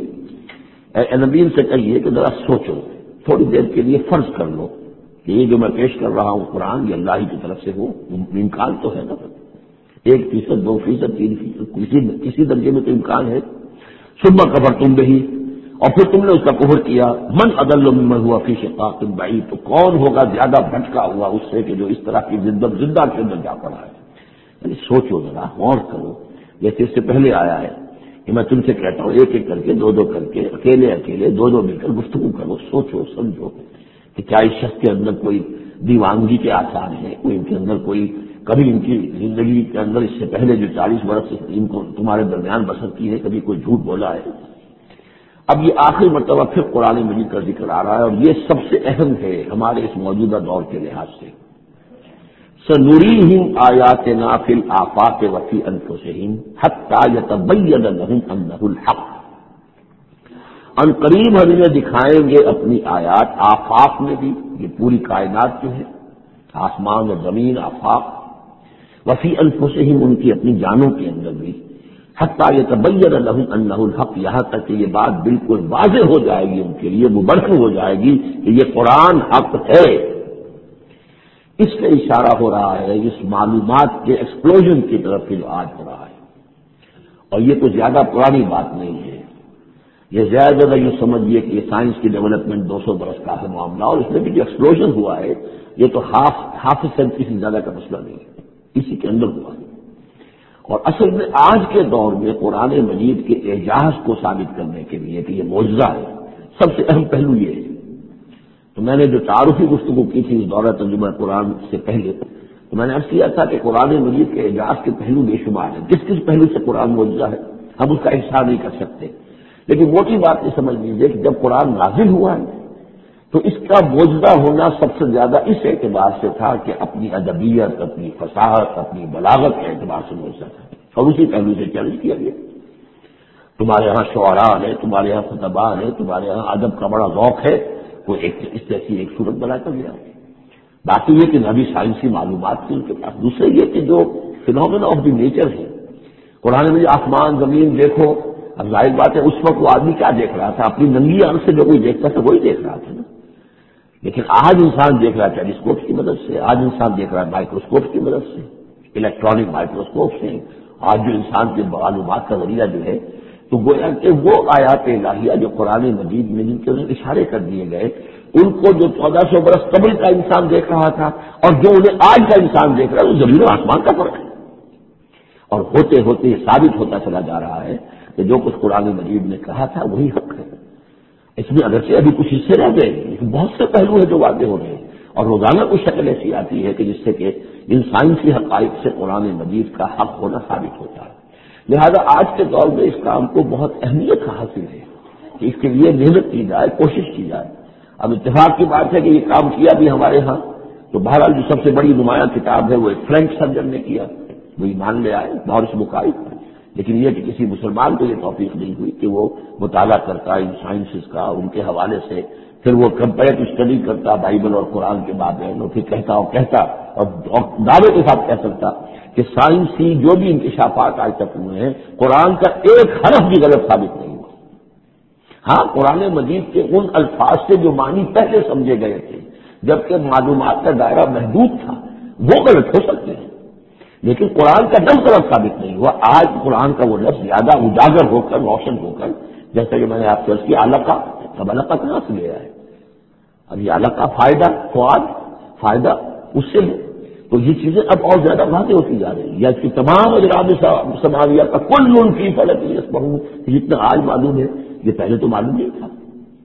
اے نبی سے کہیے کہ ذرا سوچو، تھوڑی دیر کے لیے فرض کر لو کہ یہ جو میں پیش کر رہا ہوں قرآن یہ اللہ ہی کی طرف سے ہو، امکان تو ہے نا، ایک فیصد دو فیصد تین فیصد کسی کسی درجے میں تو امکان ہے۔ ثُمَّ كَفَرْتُمْ بِهِ، اور پھر تم نے اس کا کفر کیا، من اضل ممن هو فی شقاق بعید، تو کون ہوگا زیادہ بھٹکا ہوا اس سے کہ جو اس طرح کی زندہ زندہ کے اندر جا پڑا ہے۔ یعنی سوچو ذرا، غور کرو، جیسے اس سے پہلے آیا ہے کہ میں تم سے کہتا ہوں ایک ایک کر کے، دو دو کر کے، اکیلے اکیلے دو دو مل کر گفتگو کرو، سوچو سمجھو کہ کیا اس شخص کے اندر کوئی دیوانگی کے آثار ہیں، کوئی ان کے اندر کوئی کبھی ان کی زندگی کے اندر اس سے پہلے جو چالیس برس ان کو تمہارے درمیان بسر کی ہے کبھی کوئی جھوٹ بولا ہے۔ اب یہ آخری مرتبہ پھر قرآن مجید کا ذکر آ رہا ہے اور یہ سب سے اہم ہے ہمارے اس موجودہ دور کے لحاظ سے۔ سَنُرِيهِمْ آيَاتِنَا فِي الْآفَاقِ وَفِي أَنفُسِهِمْ حَتَّى يَتَبَيَّنَ لَهُمْ أَنَّهُ الْحَقُّ، ان قریب ہم انہیں دکھائیں گے اپنی آیات، آفاق میں بھی، یہ پوری کائنات جو ہے، آسمان اور زمین، آفاق، وفی انفسہم، ان کی اپنی جانوں کے اندر بھی، حتیٰ یتبین لہم انہ الحق، یہاں تک کہ یہ بات بالکل واضح ہو جائے گی ان کے لیے، مبرہن ہو جائے گی کہ یہ قرآن حق ہے۔ اس سے اشارہ ہو رہا ہے اس معلومات کے ایکسپلوژن کی طرف کہ جو آج ہو رہا ہے، اور یہ تو زیادہ پرانی بات نہیں ہے، یہ زیادہ زیادہ یہ سمجھیے کہ یہ سائنس کی ڈیولپمنٹ دو سو برس کا ہے معاملہ، اور اس میں بھی جو ایکسپلوژن ہوا ہے یہ تو ہاف ہاف سینچری سے زیادہ کا مسئلہ نہیں ہے، اسی کے اندر ہوا ہے۔ اور اصل میں آج کے دور میں قرآن مجید کے اعجاز کو ثابت کرنے کے لیے کہ یہ معجزہ ہے، سب سے اہم پہلو یہ ہے۔ تو میں نے جو تعارفی گفتگو کی تھی اس دورہ ترجمہ قرآن سے پہلے، تو میں نے عرض کیا تھا کہ قرآن مجید کے اعجاز کے پہلو بے شمار ہیں، کس کس پہلو سے قرآن معجزہ ہے ہم اس کا احصاء نہیں کر سکتے، لیکن موٹی بات یہ سمجھ لیجیے کہ جب قرآن نازل ہوا ہے تو اس کا معجزہ ہونا سب سے زیادہ اس اعتبار سے تھا کہ اپنی ادبیت، اپنی فصاحت، اپنی بلاغت کے اعتبار سے معجزہ تھا، اور اسی پہلو سے چیلنج کیا گیا۔ تمہارے یہاں شعراء ہے، تمہارے یہاں خطباء ہے، تمہارے یہاں ادب کا بڑا ذوق ہے، وہ ایک اس جیسی ایک صورت بنا کر گیا۔ باقی یہ کہ نبی سائنسی معلومات تھی ان کے پاس، دوسرے یہ کہ جو فینومینا آف دی نیچر ہے، قرآن میں آسمان زمین دیکھو، اب ظاہر بات ہے اس وقت وہ آدمی کیا دیکھ رہا تھا، اپنی ننگی آنکھ سے جو کوئی دیکھتا تھا وہی دیکھ رہا تھا نا، لیکن آج انسان دیکھ رہا ہے ٹیلیسکوپ کی مدد سے، آج انسان دیکھ رہا ہے مائکروسکوپ کی مدد سے، الیکٹرانک مائکروسکوپ سے، آج جو انسان کے معلومات کا ذریعہ جو ہے، تو گویا کہ وہ آیات الہیہ جو قرآن مجید میں جن کے اشارے کر دیے گئے، ان کو جو چودہ سو برس قبل کا انسان دیکھ رہا تھا اور جو انہیں آج کا انسان دیکھ رہا ہے، وہ زمین و آسمان کا فرق ہے۔ اور ہوتے ہوتے یہ ثابت ہوتا چلا جا رہا ہے کہ جو کچھ قرآن مجید نے کہا تھا وہی حق ہے۔ اس میں اگرچہ ابھی کچھ حصے رہ گئے، لیکن بہت سے پہلو ہیں جو واضح ہو رہے ہیں، اور روزانہ کچھ شکل ایسی آتی ہے کہ جس سے کہ ان سائنسی حقائق سے قرآن مجید کا حق ہونا ثابت ہوتا ہے۔ لہذا آج کے دور میں اس کام کو بہت اہمیت حاصل ہے کہ اس کے لیے محنت کی جائے، کوشش کی جائے۔ اب اتفاق کی بات ہے کہ یہ کام کیا بھی ہمارے ہاں، تو بہرحال جو سب سے بڑی نمایاں کتاب ہے وہ ایک فرینچ سرجن نے کیا، وہ ایمان لے آئے، مورس بکائی۔ لیکن یہ کہ کسی مسلمان کو یہ توفیق نہیں ہوئی کہ وہ مطالعہ کرتا ان سائنسز کا، ان کے حوالے سے پھر وہ کمپیریٹو اسٹڈی کرتا بائبل اور قرآن کے مابین، اور پھر کہتا اور کہتا اور دعوے کے ساتھ کہہ سکتا کہ سائنسی جو بھی انکشافات آج تک ہوئے ہیں، قرآن کا ایک حرف بھی غلط ثابت نہیں ہوا۔ ہاں، قرآن مجید کے ان الفاظ سے جو معنی پہلے سمجھے گئے تھے جبکہ معلومات کا دائرہ محدود تھا، وہ غلط ہو سکتے ہیں، لیکن قرآن کا لفظ غلط ثابت نہیں ہوا۔ آج قرآن کا وہ لفظ زیادہ اجاگر ہو کر، روشن ہو کر، جیسا کہ میں نے آپ سے عرض کیا علقہ، اب علقہ کہاں سے لے آئے؟ اب یہ علقہ فائدہ، فواد فائدہ اس سے ہے، تو یہ چیزیں اب اور زیادہ واضح ہوتی جا رہی ہیں۔ یا اس کی تمام اجرام سماویہ کا کل ان کی فلک یسبحون، جتنا آج معلوم ہے یہ پہلے تو معلوم نہیں تھا۔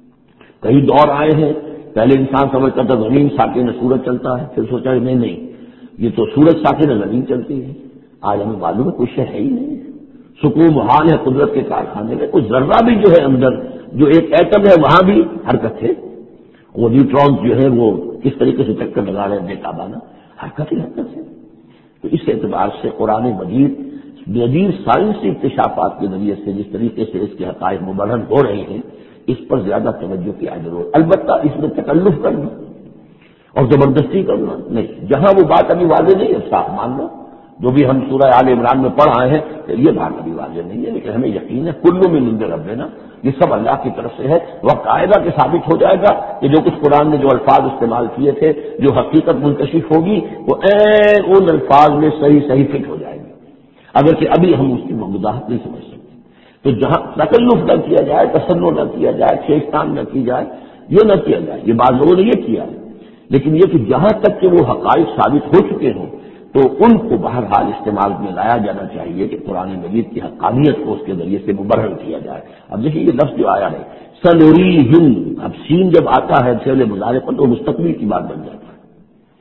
کئی دور آئے ہیں، پہلے انسان سمجھتا تھا زمین ساکن سورج چلتا ہے، پھر سوچا کہ نہیں نہیں یہ تو سورج ساکن زمین چلتی ہے۔ آج ہمیں معلوم ہے کوئی شے ہے ہی نہیں، سکون محال ہے قدرت کے کارخانے میں، کوئی ذرہ بھی جو ہے اندر جو ایک ایٹم ہے وہاں بھی حرکت ہے، وہ نیوٹرانز جو ہے وہ کس طریقے سے چکر لگا رہے ہیں بے تابانہ، حرکت ہی حرکت ہے۔ تو اس اعتبار سے قرآن مجید جدید سائنسی اکتشافات کے ذریعے سے جس طریقے سے اس کے حقائق مبرہن ہو رہے ہیں، اس پر زیادہ توجہ کی ضرورت۔ البتہ اس میں تکلف کرنا اور زبردستی کرنا نہیں، جہاں وہ بات ابھی واضح نہیں ہے صاف ماننا، جو بھی ہم سورہ آل عمران میں پڑھ آئے ہیں یہ بات ابھی واضح نہیں ہے، لیکن ہمیں یقین ہے کلو میں نند ربنا، یہ سب اللہ کی طرف سے ہے۔ وقت آئے گا کہ ثابت ہو جائے گا کہ جو کچھ قرآن نے جو الفاظ استعمال کیے تھے، جو حقیقت منکشف ہوگی وہ عین ان الفاظ میں صحیح صحیح فٹ ہو جائے گی، اگرچہ ابھی ہم اس کی وضاحت نہیں سمجھ سکتے۔ تو جہاں تکلف نہ کیا جائے، تصنع نہ کیا جائے، کھیچتان نہ کی جائے، یہ نہ کیا جائے، یہ بعض لوگوں نے یہ کیا ہے، لیکن یہ کہ جہاں تک کہ وہ حقائق ثابت ہو چکے ہوں تو ان کو بہرحال استعمال میں لایا جانا چاہیے کہ قرآن مجید کی حقانیت کو اس کے ذریعے سے مبرہن کیا جائے۔ اب دیکھیے یہ لفظ جو آیا ہے سنوریہم، اب سین جب آتا ہے فعل مضارع پر تو مستقبل کی بات بن جاتا ہے،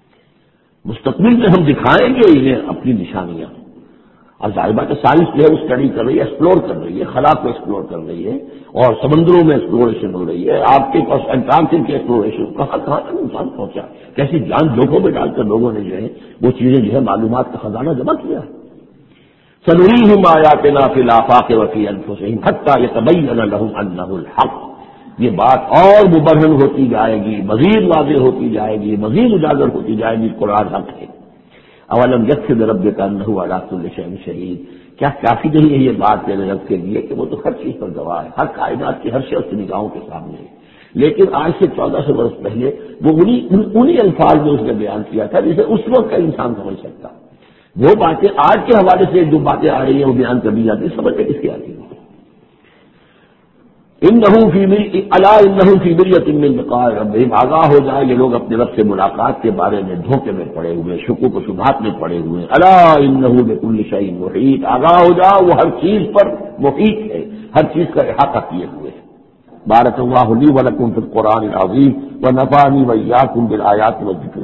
مستقبل میں ہم دکھائیں گے انہیں اپنی نشانیاں۔ اب ظاہر بات ہے سائنس جو ہے وہ اسٹڈی کر رہی ہے، ایکسپلور کر رہی ہے، خلا کو ایکسپلور کر رہی ہے، اور سمندروں میں ایکسپلوریشن ہو رہی ہے، آپ کے پاس انٹارکٹک کی ایکسپلوریشن، کہاں کہاں تک انسان پہنچا، کیسی جان جوکھوں میں ڈال کر لوگوں نے جو ہے وہ چیزیں جو ہے معلومات کا خزانہ جمع کیا ہے۔ سنریہم آیاتنا فی الآفاق وفی انفسہم حتی یتبین لہم انہ الحق، یہ بات اور مبرہن ہوتی جائے گی، مزید واضح ہوتی جائے گی، مزید اجاگر ہوتی جائے گی، قرآن حق ہے۔ اولم یکفی بربک انہ علی کل شیء شہید، کیا کافی نہیں ہے یہ بات تیرے رب کے لیے کہ وہ تو ہر چیز پر گواہ ہے، ہر کائنات کی ہر شے اس کی نگاہوں کے سامنے ہے۔ لیکن آج سے چودہ سو برس پہلے وہ انہی انہی الفاظ میں اس نے بیان کیا تھا جسے اس وقت کا انسان سمجھ سکتا۔ وہ باتیں آج کے حوالے سے جو باتیں آ رہی ہیں وہ بیان کر دی جاتی ہیں، سمجھ میں کس کی آتی ہے؟ انہو فی الا انہو فی مریۃ من لقاء ربہم، آگاہ ہو جائے یہ لوگ اپنے رب سے ملاقات کے بارے میں دھوکے میں پڑے ہوئے، شکوک و شبہات میں پڑے ہوئے۔ الا انہو بکل شیء محیط، آگاہ ہو جاؤ وہ ہر چیز پر محیط ہے، ہر چیز کا احاطہ کیے ہوئے ہے۔ بارک اللہ لی ولکم فی القرآن العظیم ونفعنی وإیاکم بالآیات والذکر